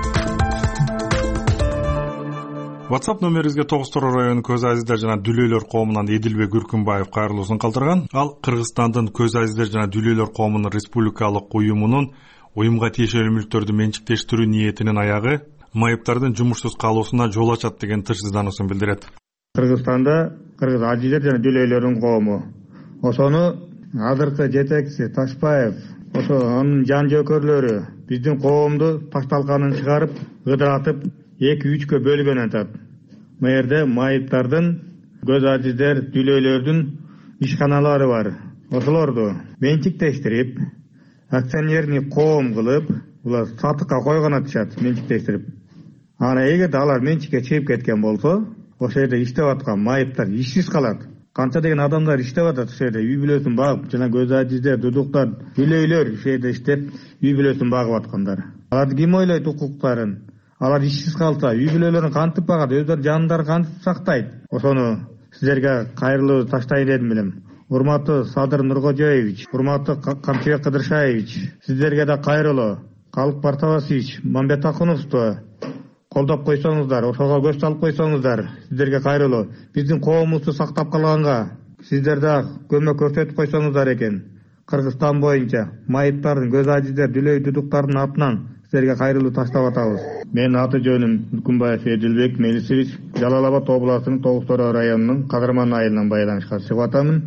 WhatsApp номерибизге Тогуз Тороо районунун көз азиздер жана дүлөйлөр коомунан Эдилбек Үркүнбаев кайрылуусун калтырган. Ал Кыргызстандын көз азиздер жана дүлөйлөр коомунун республикалык уюмунун уюмга тиешелүү мүлктөрдү менчиктештирүү ниетинин аягы майыптардын жумушсуз калуусуна жол ачат деген тынчсыздануусун билдирет. Кыргызстанда кыргыз азиздер жана дүлөйлөрдүн коому ошону азыркы жетекчиси Ташпаев, ошо анын жан жөөкөрлөрү биздин коомду ташталканын чыгарып, ыдыратып 2-3-кө бөлгөн атат. Мэрде майыптардын, көз азиздер, дүлөйлөрдүн ишканалары бар. Ошолорду менчиктештирип, акционерный коом кылып, булар сатыкка койгон атышат, менчиктештирип. Ана эгерде алар менчикке чыгып кеткен болсо, ошол жерде иштеп аткан майыптар ишсиз калат. Канча деген адамдар иштеп атат ошол жерде, үй бүлөсүн багып, жана көз азиздер, дудуктар, дүлөйлөр ошол жерде иштеп, үй бүлөсүн багып аткандар. Аларды ким ойлойт укуктарын? Алар ишсиз калса, үй бүлөлөрүн кантип багат, өздөрү жандарын кантип сактайт? Ошону сиздерге кайрылуу таштай дедим элем. Урматтуу Садыр Нуркожоевич, урматтуу Камчыбек Кыдыршаевич, сиздерге да кайрылуу. Калык Бартабасович, Мамбет Акуновду колдоп койсоңуздар, ошого көз салып койсоңуздар, сиздерге кайрылуу. Биздин коомубузду сактап калганга сиздер да көмөк көрсөтүп койсоңуздар экен. Кыргызстан боюнча майыптардын, көз азиздер, дүлөй дудуктардын атынан сиздерге кайрылуу таштап атабыз. Мен аты жөнүм Үркүнбаев Эдилбек Мелисевич, Жалал Абад областынын Тогуз Тороо районунун Кадырман айылынан байланышка чыгып атамын.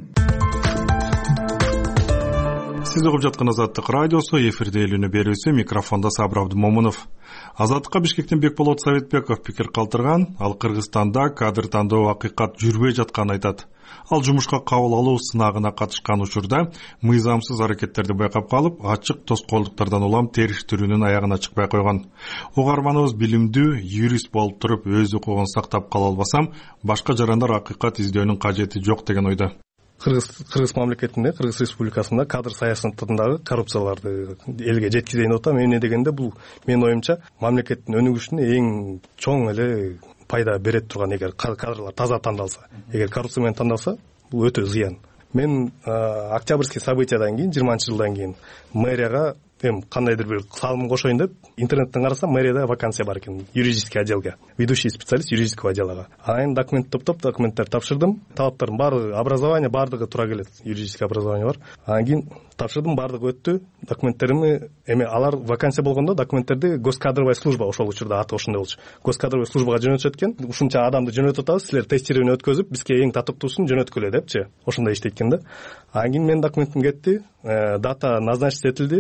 Сиз угуп жаткан Азаттык радиосу, эфирде элүүнү берүүсү, микрофондо Сабыр Абдымомунов. Азаттыкка Бишкектен Бекболот Советбеков пикир калтырган. Ал Кыргызстанда кадр тандоо акыйкат жүрбөй жатканын айтат. Ал жумушка кабыл алуу сынагына катышкан учурда мыйзамсыз аракеттерди байкап калып, ачык тоскоолдуктардан улам териштирүүнүн аягына чыкпай койгон. Угарманыбыз билимдүү юрист болуп туруп, өз укугун сактап кала албасам, башка жарандар акыйкат издөөнүн кажети жок деген ойдо. Кыргыз мамлекетинде, Кыргыз республикасында кадр саясатындагы коррупцияларды элге жеткизейин деп атам. Эмне дегенде бул менин оюмча мамлекеттин өнүгүшүнө эң чоң эле пайда берет турган, эгер кадрлар таза тандалса. Эгер коррупция менен тандалса, бул өтө зыян. Мен октябрьский событиядан кийин, 20-жылдан кийин мэрияга кандайдыр бир салым кошоюн деп интернеттен карасам, мэрияда вакансия бар экен, юридический отделге, ведущий специалист юридического отдела. Анан документ топтоп, документтер тапшырдым. Талаптардын баардыгы, образование баардыгы туура келет. Юридический образование бар. Анан кийин тапшырдым, баардыгы өттү. Документтерими алар вакансия болгондо документтерди госкадровая служба, ошол учурда аты ошондой болчу. Госкадровая службага жөнөтүшөт экен. Ушунча адамды жөнөтүп атабыз, силер тестирование өткөзүп, бизге эң татыктуусун жөнөткүлө депчи. Ошондой иштейт экен да. Анан кийин менин документим кетти. Дата назначить этилди.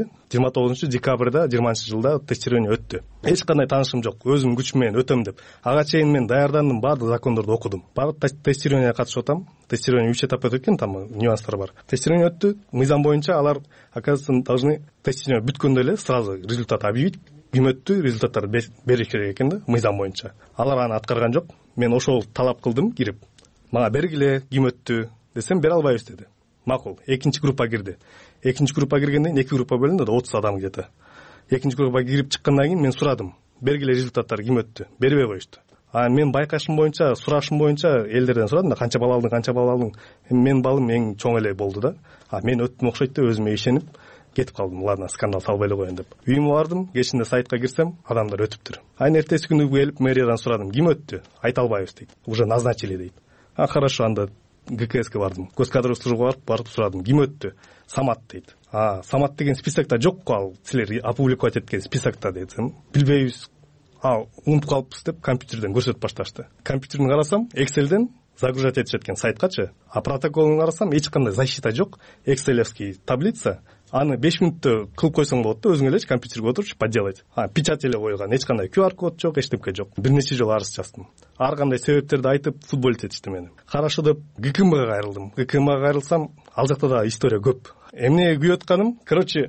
29 декабрда 20-жылда тестирование өттү. Эч кандай таанышым жок, өзүм күчүм менен өтөм деп. Ага чейин мен даярдандым, баардык закондорду окудум. Барып тестированияга катышып атам. Тестирование 3 этап өтөт экен, там нюанстар бар. Тестирование өттү, мыйзам боюнча алар, оказывается, должны тестирование бүткөндө эле сразу результат объявить. Ким өттү, результаттарды бериш керек экен да, мыйзам боюнча. Алар аны аткарган жок. Мен ошол талап кылдым, кирип. Мага бергиле, ким өттү десем, бере албайбыз деди. Макул, экинчи группа кирди. Экинчи группа киргенден кийин 2 группа бөлүндү да 30 адам где-то. Экинчи группага кирип чыккандан кийин мен сурадым. Бергиле результаттар ким өттү? Бербей коюшту. Мен байкашым боюнча, сурашым боюнча элдерден сурадым да, канча балл алдың? Менин баллым эң чоң эле болду да. Мен өттүм окшойт деп өзүмө ишенип кетип калдым. Ладно, скандал салбай эле коеюн деп. Үйүмө бардым, кечинде сайтка кирсем, адамдар өтүптүр. Эртеси күнү келип мэриядан сурадым, ким өттү? Айта албайбыз дейт. Уже назначили дейт. Хорошо, анда ГКСке бардым. Госкадровый службага барып сурадым, ким өттү? Самат дейт. Самат деген списокто жокко, ал силер опубликовать эткен списокто десем, билбейбиз. Унутуп калыппыз деп компьютерден көрсөтүп башташты. Компьютерден карасам, Excel'ден загружать этишет экен сайткачы. Протоколун карасам, эч кандай защита жок. Excel'евский таблица. Аны 5 минутта кылып койсоң болот да, өзүң эле компьютерге отуруп подделать. Печать эле койгон, эч кандай QR код жок, эчтеке жок. Бир нече жолу арыз жаздым. Ар кандай себептерди айтып, футболить этишти мени. Хорошо деп ГКМга кайрылдым. ГКМга кайрылсам, ал жакта да история көп. Эмне күйүп атканым,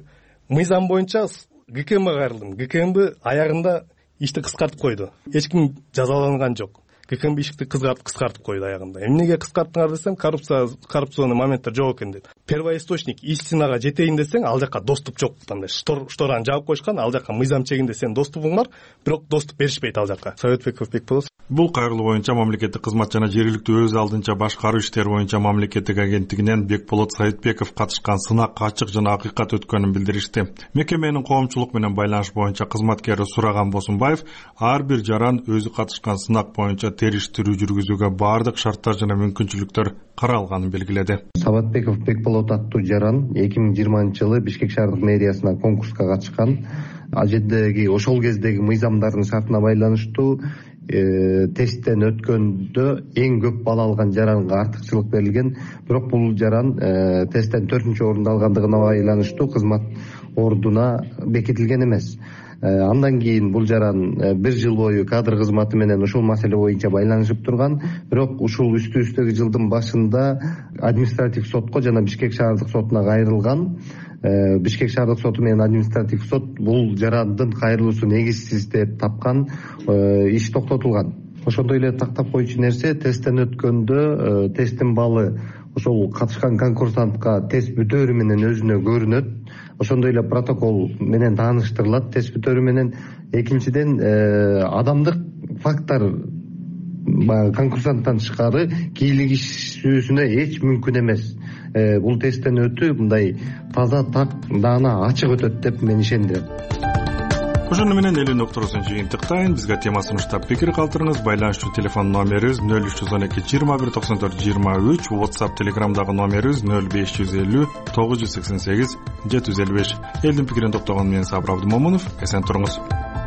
мыйзам боюнча ГКМга кайрылдым. ГКМ аягында ишти кыскартып койду. Эч ким жазаланган жок. ГКМ ишти кыскартып койду аягында. Эмнеге кыскарттыңар десем, коррупционный моменттер жок экен дейт. Первоисточник истинага жетейин десең, ал жака доступ жок. Штораны жаап койшкан, ал жака мыйзам чегинде сенин доступуң бар, бирок доступ беришпейт ал жака. Советбеков Бекболот. Бул кайрылуу боюнча мамлекеттик кызмат жана жергиликтүү өз алдынча башкаруу иштери боюнча мамлекеттик агенттигинен Бекболот Советбеков катышкан сынак ачык жана акыйкат өткөнүн билдиришти. Мекеменин коомчулук менен байланыш боюнча кызматкери Сураган Босунбаев ар бир жаран өзү катышкан сынак боюнча териштирүү жүргүзүүгө баардык шарттар жана мүмкүнчүлүктөр каралганын белгиледи. Сабатбеков Бекболот аттуу жаран 2020-жылы Бишкек шаардык мэриясына конкурска катышкан. Ал жердеги ошол кездеги мыйзамдардын шартына байланыштуу тесттен өткөндө эң көп балл алган жаранга артыкчылык берилген. Бирок бул жаран тесттен 4-чү орунду алгандыгына байланыштуу кызмат ордуна бекитилген эмес. Андан кийин бул жаран 1 жыл бою кадр кызматы менен ушул маселе боюнча байланышып турган. Бирок ушул үстү-үстөгү жылдын башында административ сотко жана Бишкек шаардык сотуна кайрылган. Бишкек шаардык соту менен административ сот бул жарандын кайрылуусу негизсиз деп тапкан, иш токтотулган. Ошондой эле тактап коючу нерсе, тесттен өткөндө тесттин баллы ошол катышкан конкурсантка тест бүтөөрү менен өзүнө көрүнөт. Ошондой эле протокол менен тааныштырылат тест бүтөөрү менен. Экинчиден, адамдык фактор конкурсанттан тышкары кийлигишүүсүнө эч мүмкүн эмес. Бул тесттен өтүү мындай таза, так, даана, ачык өтөт деп мен ишендирем. Ошону менен элин уктуруусун жыйынтыктайын. Бизге тема сунуштап пикир калтырыңыз. Байланышчу телефон номерибиз 0312 21 94 23, WhatsApp Telegramдагы номерибиз 0550 988 755. Элдин пикирин топтогон мен Сабыр Абдымомунов. Эсен туруңуз.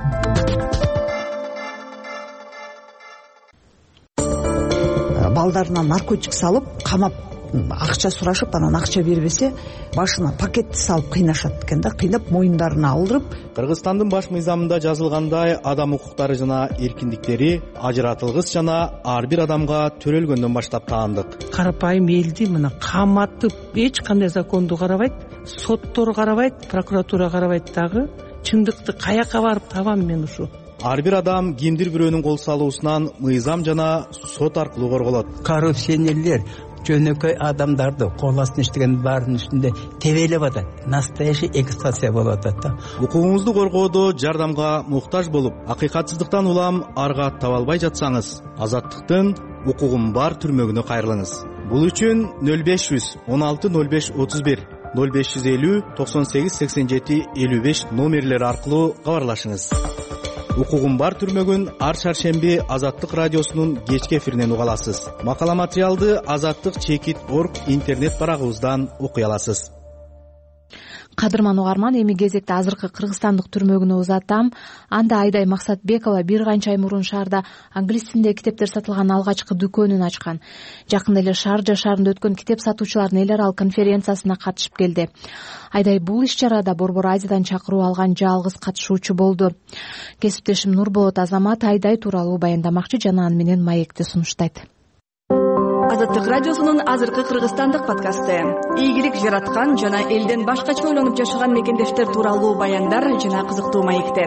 Балдарына наркотик салып, камап, акча сурашып, анан акча бербесе, башына пакетти салып кыйнашат экен да, кыйнап моюндарына алдырып. Кыргызстандын баш мыйзамында жазылгандай, адам укуктары жана эркиндиктери ажыратылгыс жана ар бир адамга төрөлгөндөн баштап таандык. Карапайым элди мына каматып, эч кандай законду карабайт, соттор карабайт, прокуратура карабайт дагы. Чындыкты каяка барып табам мен ушу? Ар бир адам кимдир бирөөнүн кол салуусунан мыйзам жана сот аркылуу корголот. Коррупционерлер жөнөкөй адамдарды кол астына иштеген баардын үстүндө тебелеп атат. Настоящий эксплуатация болуп атат да. Укугуңузду коргоодо жардамга муктаж болуп, акыйкатсыздыктан улам арга таба албай жатсаңыз, Азаттыктын укугум бар түрмөгүнө кайрылыңыз. Бул үчүн 0500 16 05 31 0550 98 87 55 номерлери аркылуу кабарлашыңыз. Укугум бар түрмөгүн ар шаршемби Азаттык радиосунун кечки эфиринен уга аласыз. Макала материалды Азаттык /org интернет барагыбыздан окуй аласыз. Кадырман угарман, эми кезекте азыркы кыргызстандык түрмөгүнө узатам. Анда Айдай Максатбекова бир канча ай мурун шаарда англис тилинде китептер сатылган алгачкы дүкөнүн ачкан. Жакында эле Шаржа шаарында өткөн китеп сатуучулардын эл аралык конференциясына катышып келди. Айдай бул иш-чарада Борбор Азиядан чакыруу алган жалгыз катышуучу болду. Кесиптешим Нурболот Азамат Айдай тууралуу баяндамакчы жана аны менен маекти сунуштайт. Азаттык радиосунун азыркы кыргызстандык подкасты. Ийгилик жараткан жана элден башкача ойлонуп жашаган мекендештер тууралуу баяндар жана кызыктуу маектер.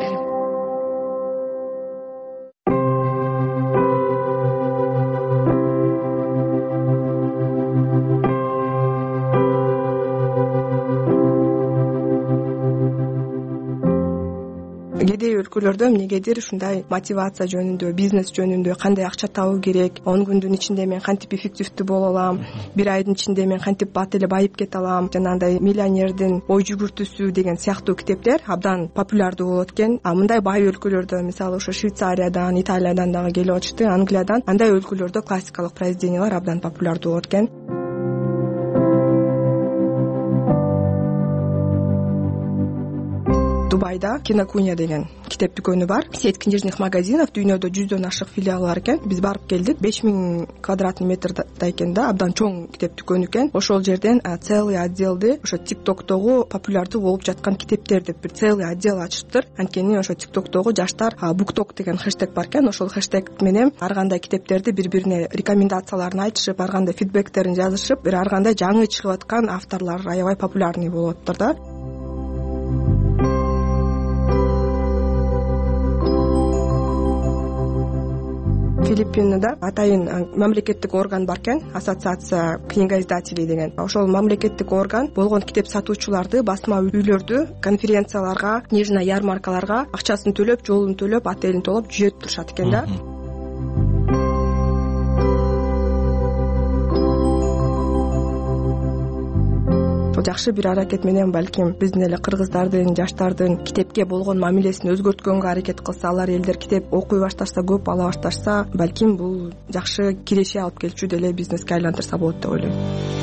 Кедей өлкөлөрдө эмнегедир ушундай мотивация жөнүндө, бизнес жөнүндө кандай акча табуу керек, 10 күндүн ичинде мен кантип эффективдүү боло алам, бир айдын ичинде мен кантип бат эле байып кете алам, жанагындай миллионердин ой жүгүртүүсү деген сыяктуу китептер абдан популярдуу болот экен. Мындай бай өлкөлөрдө, мисалы ошо Швейцариядан, Италиядан дагы келип атышты, Англиядан, андай өлкөлөрдө классикалык произведениялар абдан популярдуу болот экен. Дубайда Кинокуня деген китеп дүкөнү бар. Сеть книжных магазинов, дүйнөдө 100дөн ашык филиалы бар экен. Биз барып келдик. 5000 квадратный метрда экен да, абдан чоң китеп дүкөнү экен. Ошол жерден целый отделди ошо TikTok'тогу популярдуу болуп жаткан китептер деп бир целый отдел ачыптыр. Анткени ошо TikTok'тогу жаштар букток деген хэштег бар экен. Ошол хэштег менен ар кандай китептерди бири-бирине рекомендацияларын айтышып, ар кандай фидбектерин жазышып, бир ар кандай жаңы чыгып аткан авторлор аябай популярный болуп атыптыр да. Филиппинде атайын мамлекеттик орган бар экен, ассоциация книгоиздателей деген. Ошол мамлекеттик орган болгон китеп сатуучуларды, басма үйлөрдү конференцияларга, книжный ярмаркаларга акчасын төлөп, жолун төлөп, отелин төлөп жиберип турушат экен да. Жакшы бир аракет менен балким биздин эле кыргыздардын, жаштардын китепке болгон мамилесин өзгөрткөнгө аракет кылса, алар элдер китеп окуй башташса, көп ала башташса, балким бул жакшы киреше алып келчү деле бизнеске айлантырса болот деп ойлойм.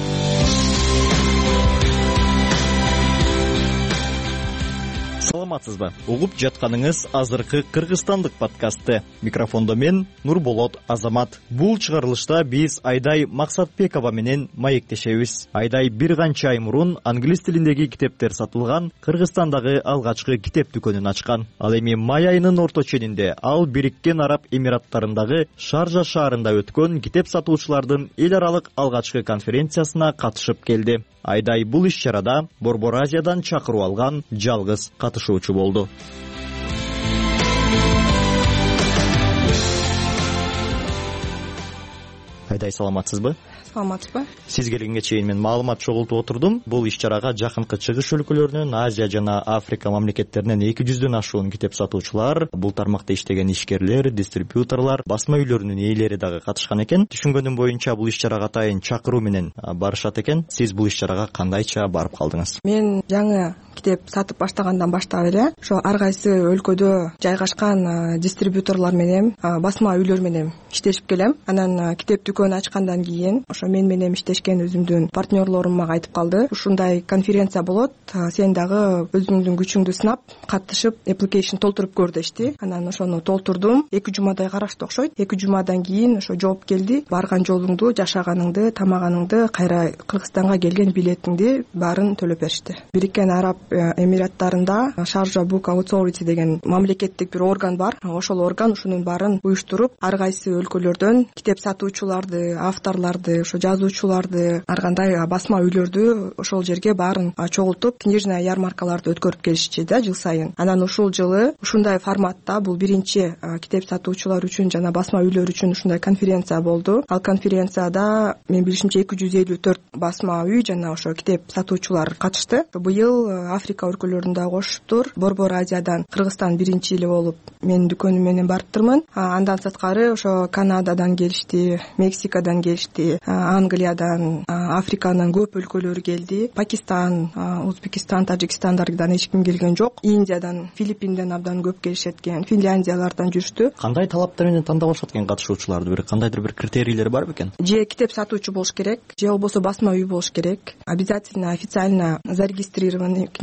Саламатсызбы? Угуп жатканыңыз азыркы кыргызстандык подкасты. Микрофондо мен Нурболот Азамат. Бул чыгарылышта биз Айдай Максатбекова менен маектешебиз. Айдай бир канча ай мурун англис тилиндеги китептер сатылган Кыргызстандагы алгачкы китеп дүкөнүн ачкан. Ал эми май айынын орто ченинде ал Бириккен Араб Эмираттарындагы Шаржа шаарында өткөн китеп сатуучулардын эл аралык алгачкы конференциясына катышып келди. Айдай бул иш-чарада Борбор Азиядан чакыруу алган жалгыз катышуучу болду. Айдай, саламатсызбы? Саламатсызбы? Сиз келгенге чейин мен маалымат чогултуп отурдум. Бул иш-чарага жакынкы чыгыш өлкөлөрүнөн, Азия жана Африка мамлекеттеринен 200дөн ашуун китеп сатуучулар, бул тармакта иштеген ишкерлер, дистрибьюторлор, басма үйлөрүнүн ээлери дагы катышкан экен. Түшүнгөнүм боюнча бул иш-чарага атайын чакыруу менен барышат экен. Сиз бул иш-чарага кандайча барып калдыңыз? Мен жаңы китеп сатып баштагандан баштап эле ошо ар кайсы өлкөдө жайгашкан дистрибьюторлор менен, басма үйлөр менен иштешип келем. Анан китеп дүкөнү ачкандан кийин ошо мен менен иштешкен өзүмдүн партнерлорум мага айтып калды, ушундай конференция болот, сен дагы өзүңдүн күчүңдү сынап катышып application толтуруп көр дешти. Анан ошону толтурдум. 2 жумадай карашты окшойт. 2 жумадан кийин ошо жооп келди. Барган жолуңду, жашаганыңды, тамаганыңды, кайра Кыргызстанга келген билетиңди баарын төлөп беришти. Бириккен Араб Эмираттарында Шаржа Book Authority деген мамлекеттик бир орган бар. Ошол орган ушунун баарын уюштуруп, ар кайсы өлкөлөрдөн китеп сатуучуларды, авторлорду, ошо жазуучуларды, ар кандай басма үйлөрдү ошол жерге баарын чогултуп, книжный ярмаркаларды өткөрүп келишчи да жыл сайын. Анан ушул жылы ушундай форматта бул биринчи китеп сатуучулар үчүн жана басма үйлөр үчүн ушундай конференция болду. Ал конференцияда мен билишимче 254 басма үй жана ошо китеп сатуучулар катышты. Быйыл Африка өлкөлөрүндө кошуптур. Борбор Азиядан Кыргызстан биринчи эле болуп менин дүкөнүм менен барыптырмын. Андан сырткары ошо Канададан келишти, Мексикадан келишти, Англиядан, Африканын көп өлкөлөрү келди. Пакистан, Узбекистан, Тажикстандардан эч ким келген жок. Индиядан, Филиппинден абдан көп келишет экен, Финляндиялардан жүрүштү. Кандай талаптар менен тандап алышат экен катышуучуларды? Бир кандайдыр бир критерийлери бар бекен? Же китеп сатуучу болуш керек, же болбосо басма үй болуш керек. Обязательно официально зарегистрированный книжный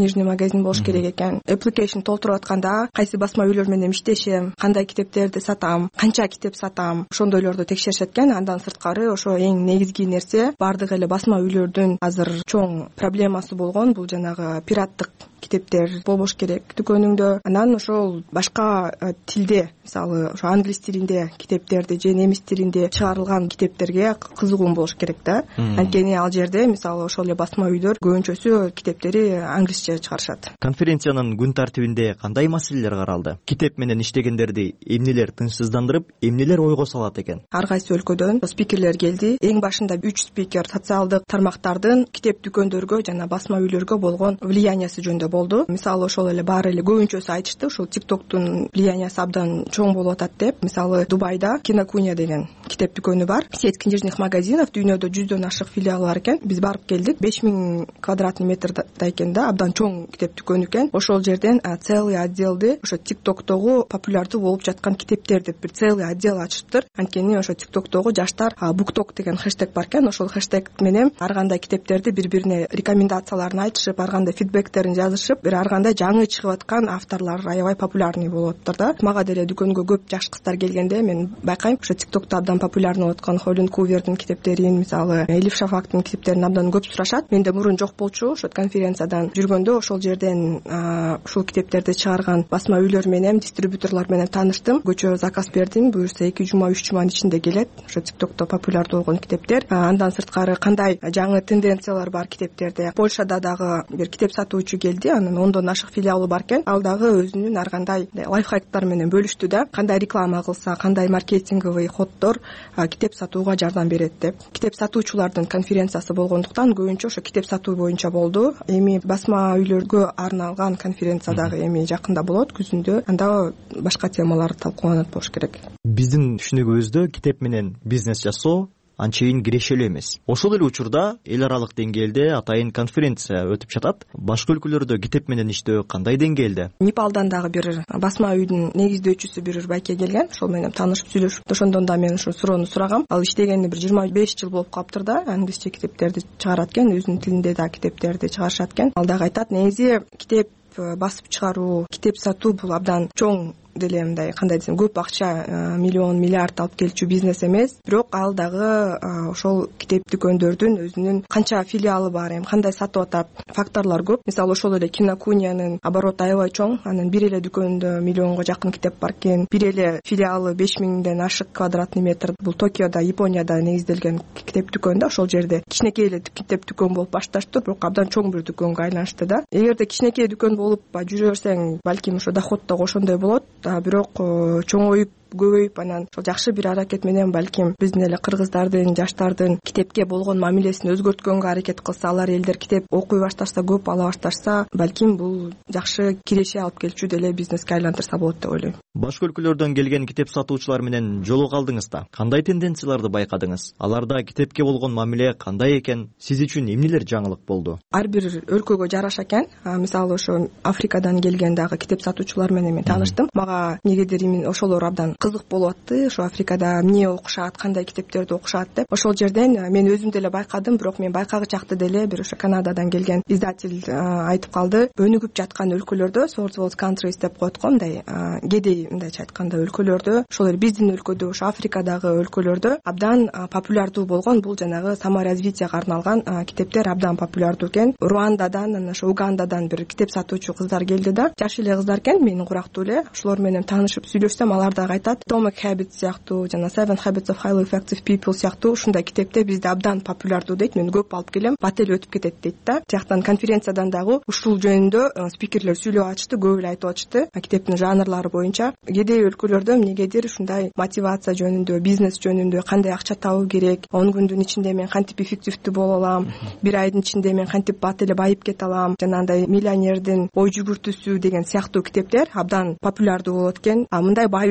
книжный магазин болуш керек экен. Application толтуруп атканда кайсы басма үйлөр менен иштешем, кандай китептерди сатам, канча китеп сатам, ошондойлорду текшеришет экен. Андан сырткары ошо эң негизги нерсе баардык эле басма үйлөрдүн азыр чоң проблемасы болгон бул жанагы пираттык китептер болбош керек дүкөнүңдө. Анан ошол башка тилде, мисалы ошо англис тилинде китептерди же немис тилинде чыгарылган китептерге кызыгуум болуш керек да. Анткени ал жерде мисалы ошол эле басма үйлөр көбүнчөсү китептери англисче чыгарышат. Конференциянын күн тартибинде кандай маселелер каралды? Китеп менен иштегендерди эмнелер тынчсыздандырып, эмнелер ойго салат экен? Ар кайсы өлкөдөн спикерлер келди. Эң башында 3 спикер социалдык тармактардын китеп дүкөндөргө жана басма үйлөргө болгон влияниясы жөнүндө болду. Мисалы ошол эле баары эле көбүнчөсү айтышты, ушул TikToктун влияниясы абдан чоң болуп атат деп. Мисалы Дубайда Кинокуня деген китеп дүкөнү бар. Сеть книжных магазинов, дүйнөдө 100дөн ашык филиалы бар экен. Биз барып келдик. 5000 квадратный метрда экен да, абдан чоң китеп дүкөнү экен. Ошол жерден целый отделди ошо TikToктогу популярдуу болуп жаткан китептер деп бир целый отдел ачыптыр. Анткени ошо TikToктогу жаштар букток деген хэштег бар экен. Ошол хэштег менен ар кандай китептерди бири-бирине рекомендацияларын айтышып, ар кандай фидбектерин жазышып, ар кандай жаңы чыгып аткан авторлор аябай популярный болуп атыптыр да. Мага деле дүкөнгө көп жаш кыздар келгенде мен байкайм, ошо TikTokто абдан популярный болуп аткан Холлин Кувердин китептерин, мисалы Элиф Шафактын китептерин абдан көп сурашат. Менде мурун жок болчу, ошо конференциядан жүргөндө ошол жерден ушул китептерди чыгарган басма үйлөр менен, дистрибьюторлор менен тааныштым. Көчө заказ бердим, буюрса 2 жума 3 жуманын ичинде келет ошо TikTokто популярдуу болгон китептер. Андан сырткары кандай жаңы тенденциялар бар китептерде? Польшада дагы бир китеп сатуучу келди, анын 10дон ашык филиалы бар экен. Ал дагы өзүнүн ар кандай лайфхактар менен бөлүштү да. Кандай реклама кылса, кандай маркетинговый ходдор китеп сатууга жардам берет деп. Китеп сатуучулардын конференциясы болгондуктан көбүнчө ошо китеп сатуу боюнча болду. Эми басма үйлөргө арналган конференция дагы эми жакында болот, күзүндө. Анда башка темалар талкууланат болуш керек. Биздин түшүнүгүбүздө китеп менен бизнес жасоо анчейин кирешелүү эмес. Ошол эле учурда эл аралык деңгээлде атайын конференция өтүп жатат. Башка өлкөлөрдө китеп менен иштөө кандай деңгээлде? Непалдан дагы бир басма үйдүн негиздөөчүсү бир байке келген. Ошол менен таанышып сүйлөшүп, ошондон да мен ушу суроону сурагам. Ал иштегени бир 25 жыл болуп калыптыр да. Англисче китептерди чыгарат экен, өзүнүн тилинде да китептерди чыгарышат экен. Ал дагы айтат, негизи китеп басып чыгаруу, китеп сатуу бул абдан чоң деле мындай кандай десем көп акча, миллион, миллиард алып келчү бизнес эмес. Бирок ал дагы ошол китеп дүкөндөрдүн өзүнүн канча филиалы бар, эми кандай сатып атат, факторлор көп. Мисалы ошол эле Кинокунянын обороты аябай чоң. Анын бир эле дүкөнүндө миллионго жакын китеп бар экен. Бир эле филиалы 5000ден ашык квадратный метр. Бул Токиодо, Японияда негизделген китеп дүкөн да. Ошол жерде кичинекей эле китеп дүкөн болуп башташты, бирок абдан чоң бир дүкөнгө айланышты да. Эгерде кичинекей дүкөн болуп жүрө берсең, балким ошо доход дагы ошондой болот. Бирок чоңоюп көбөйүп, анан ошол жакшы бир аракет менен балким биздин эле кыргыздардын, жаштардын китепке болгон мамилесин өзгөрткөнгө аракет кылса, алар элдер китеп окуй башташса, көп ала башташса, балким бул жакшы киреше алып келчү деле бизнеске айлантырса болот деп ойлойм. Башка өлкөлөрдөн келген китеп сатуучулар менен жолуга алдыңыз да. Кандай тенденцияларды байкадыңыз? Аларда китепке болгон мамиле кандай экен? Сиз үчүн эмнелер жаңылык болду? Ар бир өлкөгө жараша экен. Мисалы ошо Африкадан келген дагы китеп сатуучулар менен мен тааныштым. Мага негедир ошолор абдан кызык болуп атты. Ошо Африкада эмне окушат, кандай китептерди окушат деп. Ошол жерден мен өзүм деле байкадым, бирок мен байкагычакты деле бир ошо Канададан келген издатель айтып калды. Өнүгүп жаткан өлкөлөрдө, third world countries деп коет го, мындай кедей мындайча айтканда өлкөлөрдө, ошол эле биздин өлкөдө, ошо Африкадагы өлкөлөрдө абдан популярдуу болгон бул жанагы саморазвитияга арналган китептер абдан популярдуу экен. Руандадан, анан ошо Угандадан бир китеп сатуучу кыздар келди да. Жаш эле кыздар экен, менин курактуу эле. Ошолор менен таанышып сүйлөшсөм, алар дагы айтат, Atomic Habits сыяктуу, жана Seven Habits of Highly Effective People сыяктуу ушундай китептер бизде абдан популярдуу дейт. Мен көп алып келем, бат эле өтүп кетет дейт да. Тияктан конференциядан дагы ушул жөнүндө спикерлер сүйлөп ачты, көп эле айтып ачты. Китептин жанрлары боюнча кедей өлкөлөрдө эмнегедир ушундай мотивация жөнүндө, бизнес жөнүндө, кандай акча табуу керек, 10 күндүн ичинде мен кантип эффективдүү боло алам, бир айдын ичинде мен кантип бат эле байып кете алам, жанагындай миллионердин ой жүгүртүүсү деген сыяктуу китептер абдан популярдуу болот экен. Мындай бай өлкөлөрдө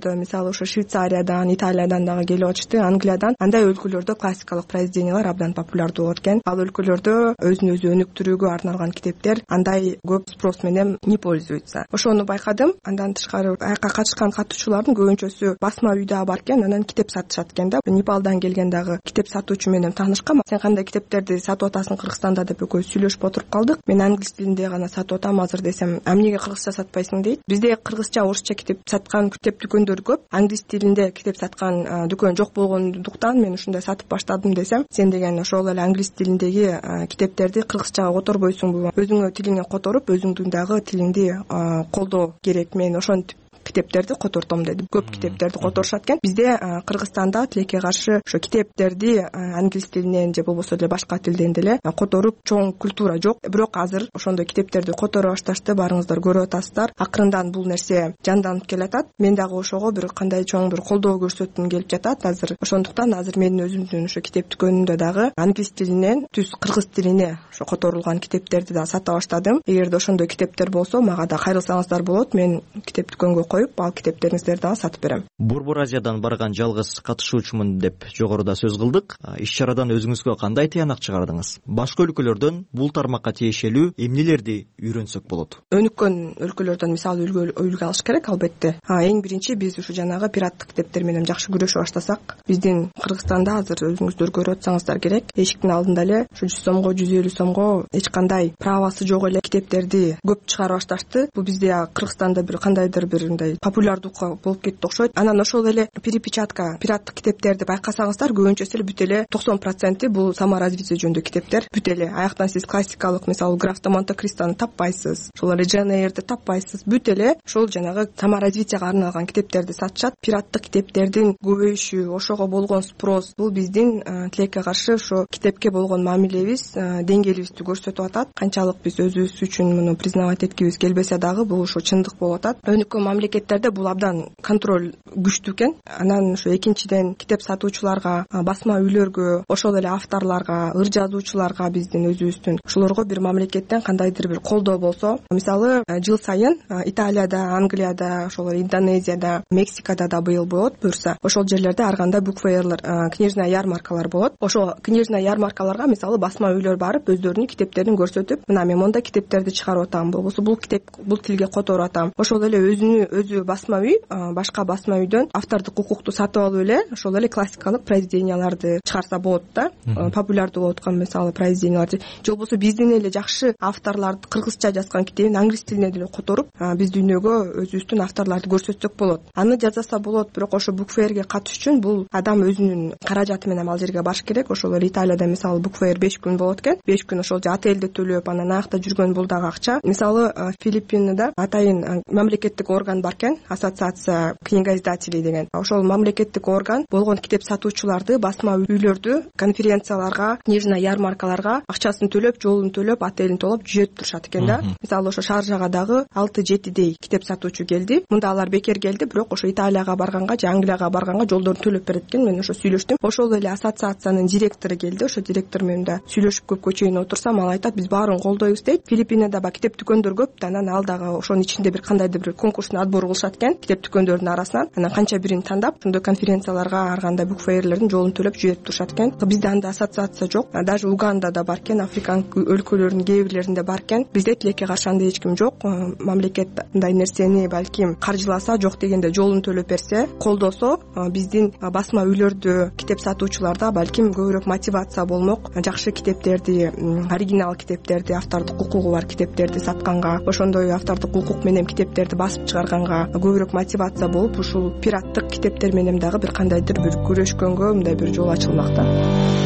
өлкөлөрдө, мисалы ошо Швейцариядан, Италиядан дагы келип атышты, Англиядан. Андай өлкөлөрдө классикалык произведениялар абдан популярдуу болот экен. Ал өлкөлөрдө өзүн өзү өнүктүрүүгө арналган китептер андай көп спрос менен не пользуются. Ошону байкадым. Андан тышкары аяка катышкан катышуулардын көбүнчөсү басма үйдө бар экен, анан китеп сатышат экен да. Непалдан келген дагы китеп сатуучу менен таанышкам. Сен кандай китептерди сатып атасың Кыргызстанда деп экөөбүз сүйлөшүп отуруп калдык. Мен англис тилинде гана сатып атам азыр десем, эмнеге кыргызча сатпайсың дейт. Бизде кыргызча, орусча китеп саткан китеп дүкөндөр көп. Англис тилинде китеп саткан дүкөн жок болгондуктан мен ушундай сатып баштадым десем, сен деген ошол эле англис тилиндеги китептерди кыргызчага которбойсуңбу? Өзүңө тилиңе которуп, өзүңдүн дагы тилиңди колдоо керек. Мен ошентип китептерди котортом дедим. Көп китептерди которушат экен. Бизде Кыргызстанда тилекке каршы ошо китептерди англис тилинен же болбосо эле башка тилден деле которуп чоң культура жок. Бирок азыр ошондой китептерди которо башташты. Барыңыздар көрүп атасыздар. Акырындан бул нерсе жанданып келатат. Мен дагы ошого бир кандай чоң бир колдоо көрсөткүм келип жатат азыр. Ошондуктан азыр менин өзүмдүн ошо китеп дүкөнүмдө дагы англис тилинен түз кыргыз тилине ошо которулган китептерди да сата баштадым. Эгерде ошондой китептер болсо, мага да кайрылсаңыздар болот. Мен китеп дүкөнгө коюп, ал китептериңиздерди дагы сатып берем. Борбор Азиядан барган жалгыз катышуучумун деп жогоруда сөз кылдык. Иш-чарадан өзүңүзгө кандай тыянак чыгардыңыз? Башка өлкөлөрдөн бул тармакка тиешелүү эмнелерди үйрөнсөк болот? Өнүккөн өлкөлөрдөн мисалы үлгү алыш керек албетте. Эң биринчи биз ушу жанагы пираттык китептер менен жакшы күрөшө баштасак, биздин Кыргызстанда азыр өзүңүздөр көрүп атсаңыздар керек, эшиктин алдында эле ушу 100 сомго, 150 сомго эч кандай правасы жок эле китептерди көп чыгара башташты. Бул бизде Кыргызстанда бир кандайдыр бир мындай популярдуулукка болуп кетти окшойт. Анан ошол эле перепечатка, пираттык китептерди байкасаңыздар, көбүнчөсү эле бүт эле 90% бул саморазвитие жөнүндө китептер. Бүт эле аяктан сиз классикалык, мисалы Граф де Монте-Кристону таппайсыз, ошол эле Джейн Эйрди таппайсыз. Бүт эле ошол жанагы саморазвитияга арналган китептерди сатышат. Пираттык китептердин көбөйүшү, ошого болгон спрос бул биздин тилекке каршы ошо китепке болгон мамилебиз, деңгээлибизди көрсөтүп атат. Канчалык биз өзүбүз үчүн муну признавать эткибиз келбесе дагы бул ошо чындык болуп атат. Өнүккөн мамлекеттерде бул абдан контроль күчтүү экен. Анан ошо экинчиден китеп сатуучуларга, басма үйлөргө, ошол эле авторлорго, ыр жазуучуларга биздин өзүбүздүн ошолорго бир мамлекеттен кандайдыр бир колдоо болсо, мисалы жыл сайын Италияда, Англияда, ошол эле Индонезияда, Мексикада да быйыл болот буюрса, ошол жерлерде ар кандай букфейрлер, книжная ярмаркалар болот. Ошо книжная ярмаркаларга мисалы басма үйлөр барып өздөрүнүн китептерин көрсөтүп, мына мен мондай китептерди чыгарып атам, болбосо бул китеп бул тилге которуп атам. Ошол эле өзү басма үй башка басма үйдөн автордук укукту сатып алып эле ошол эле классикалык произведенияларды чыгарса болот да. Популярдуу болуп аткан мисалы произведенияларды же болбосо биздин эле жакшы авторлорду кыргызча жазган китебин англис тилине деле которуп, биз дүйнөгө өзүбүздүн авторлорду көрсөтсөк болот. Аны жасаса болот, бирок ошо букфейрге катышыш үчүн бул адам өзүнүн каражаты менен ал жерге барыш керек. Ошол эле Италияда мисалы букфейр 5 күн болот экен. 5 күн ошол отелде төлөп, анан аякта жүргөн бул дагы акча. Мисалы Филиппинде атайын мамлекеттик орган бар экен, ассоциация книгоиздателей деген. Ошол мамлекеттик орган болгон китеп сатуучуларды, басма үйлөрдү конференцияларга, книжный ярмаркаларга акчасын төлөп, жолун төлөп, отелин төлөп жүйөтүп турушат экен да. Мисалы ошо Шаржага дагы 6-7дей китеп сатуучу келди. Мында алар бекер келди, бирок ошо Италияга барганга же Англияга барганга жолдорун төлөп берет экен. Мен ошо сүйлөштүм. Ошол эле ассоциациянын директору келди. Ошо директор менен да сүйлөшүп көпкө чейин отурсам, ал айтат, биз баарын колдойбуз дейт. Филиппинде ба китеп дүкөндөр көп да, анан ал дагы ошонун ичинде бир кандайдыр бир конкурстун отбор кылышат экен китеп дүкөндөрүнүн арасынан. Анан канча бирин тандап, ошондой конференцияларга ар кандай букфейрлердин жолун төлөп жүйөтүп турушат экен. Бизде анда ассоциация жок. Даже Угандада бар экен, Африкан өлкөлөрүнүн кээ бирлеринде бар экен. Бизде тилекке каршы андай эч ким жок. Мамлекет мындай нерсени балким каржыласа, жок дегенде жолун төлөп берсе, колдосо, биздин басма үйлөрдө китеп сатуучуларда балким көбүрөөк мотивация болмок. Жакшы китептерди, оригинал китептерди, автордук укугу бар китептерди сатканга, ошондой автордук укук менен китептерди басып чыгарганга көбүрөөк мотивация болуп, ушул пираттык китептер менен дагы бир кандайдыр бир күрөшкөнгө мындай бир жол ачылмак да.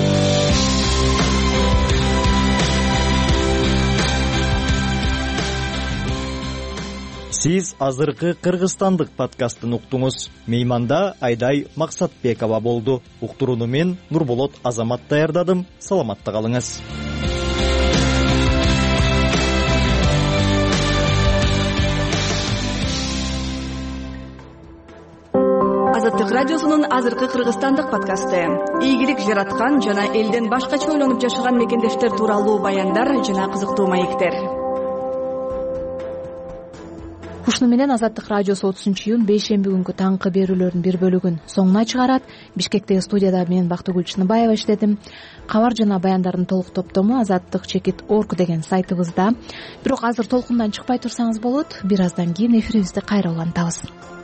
Сиз азыркы Кыргызстандык подкастын уктуңуз. Мейманда Айдай Максатбекова болду. Уктурууну мен Нурболот Азамат даярдадым. Саламатта калыңыз. Азаттык радиосунун азыркы Кыргызстандык подкасты. Ийгилик жараткан жана элден башкача ойлонуп жашаган мекендештер тууралуу баяндар жана кызыктуу маектер. Ушуну менен Азаттык радиосу 30-июнь бейшемби күнкү таңкы берүүлөрдүн бир бөлүгүн соңуна чыгарат. Бишкектеги студияда мен Бактыгүл Чыныбаева иштедим. Кабар жана баяндардын толук топтому azattik.org деген сайтыбызда. Бирок азыр толкундан чыкпай турсаңыз болот. Бир аздан кийин эфирибизди кайра улантабыз.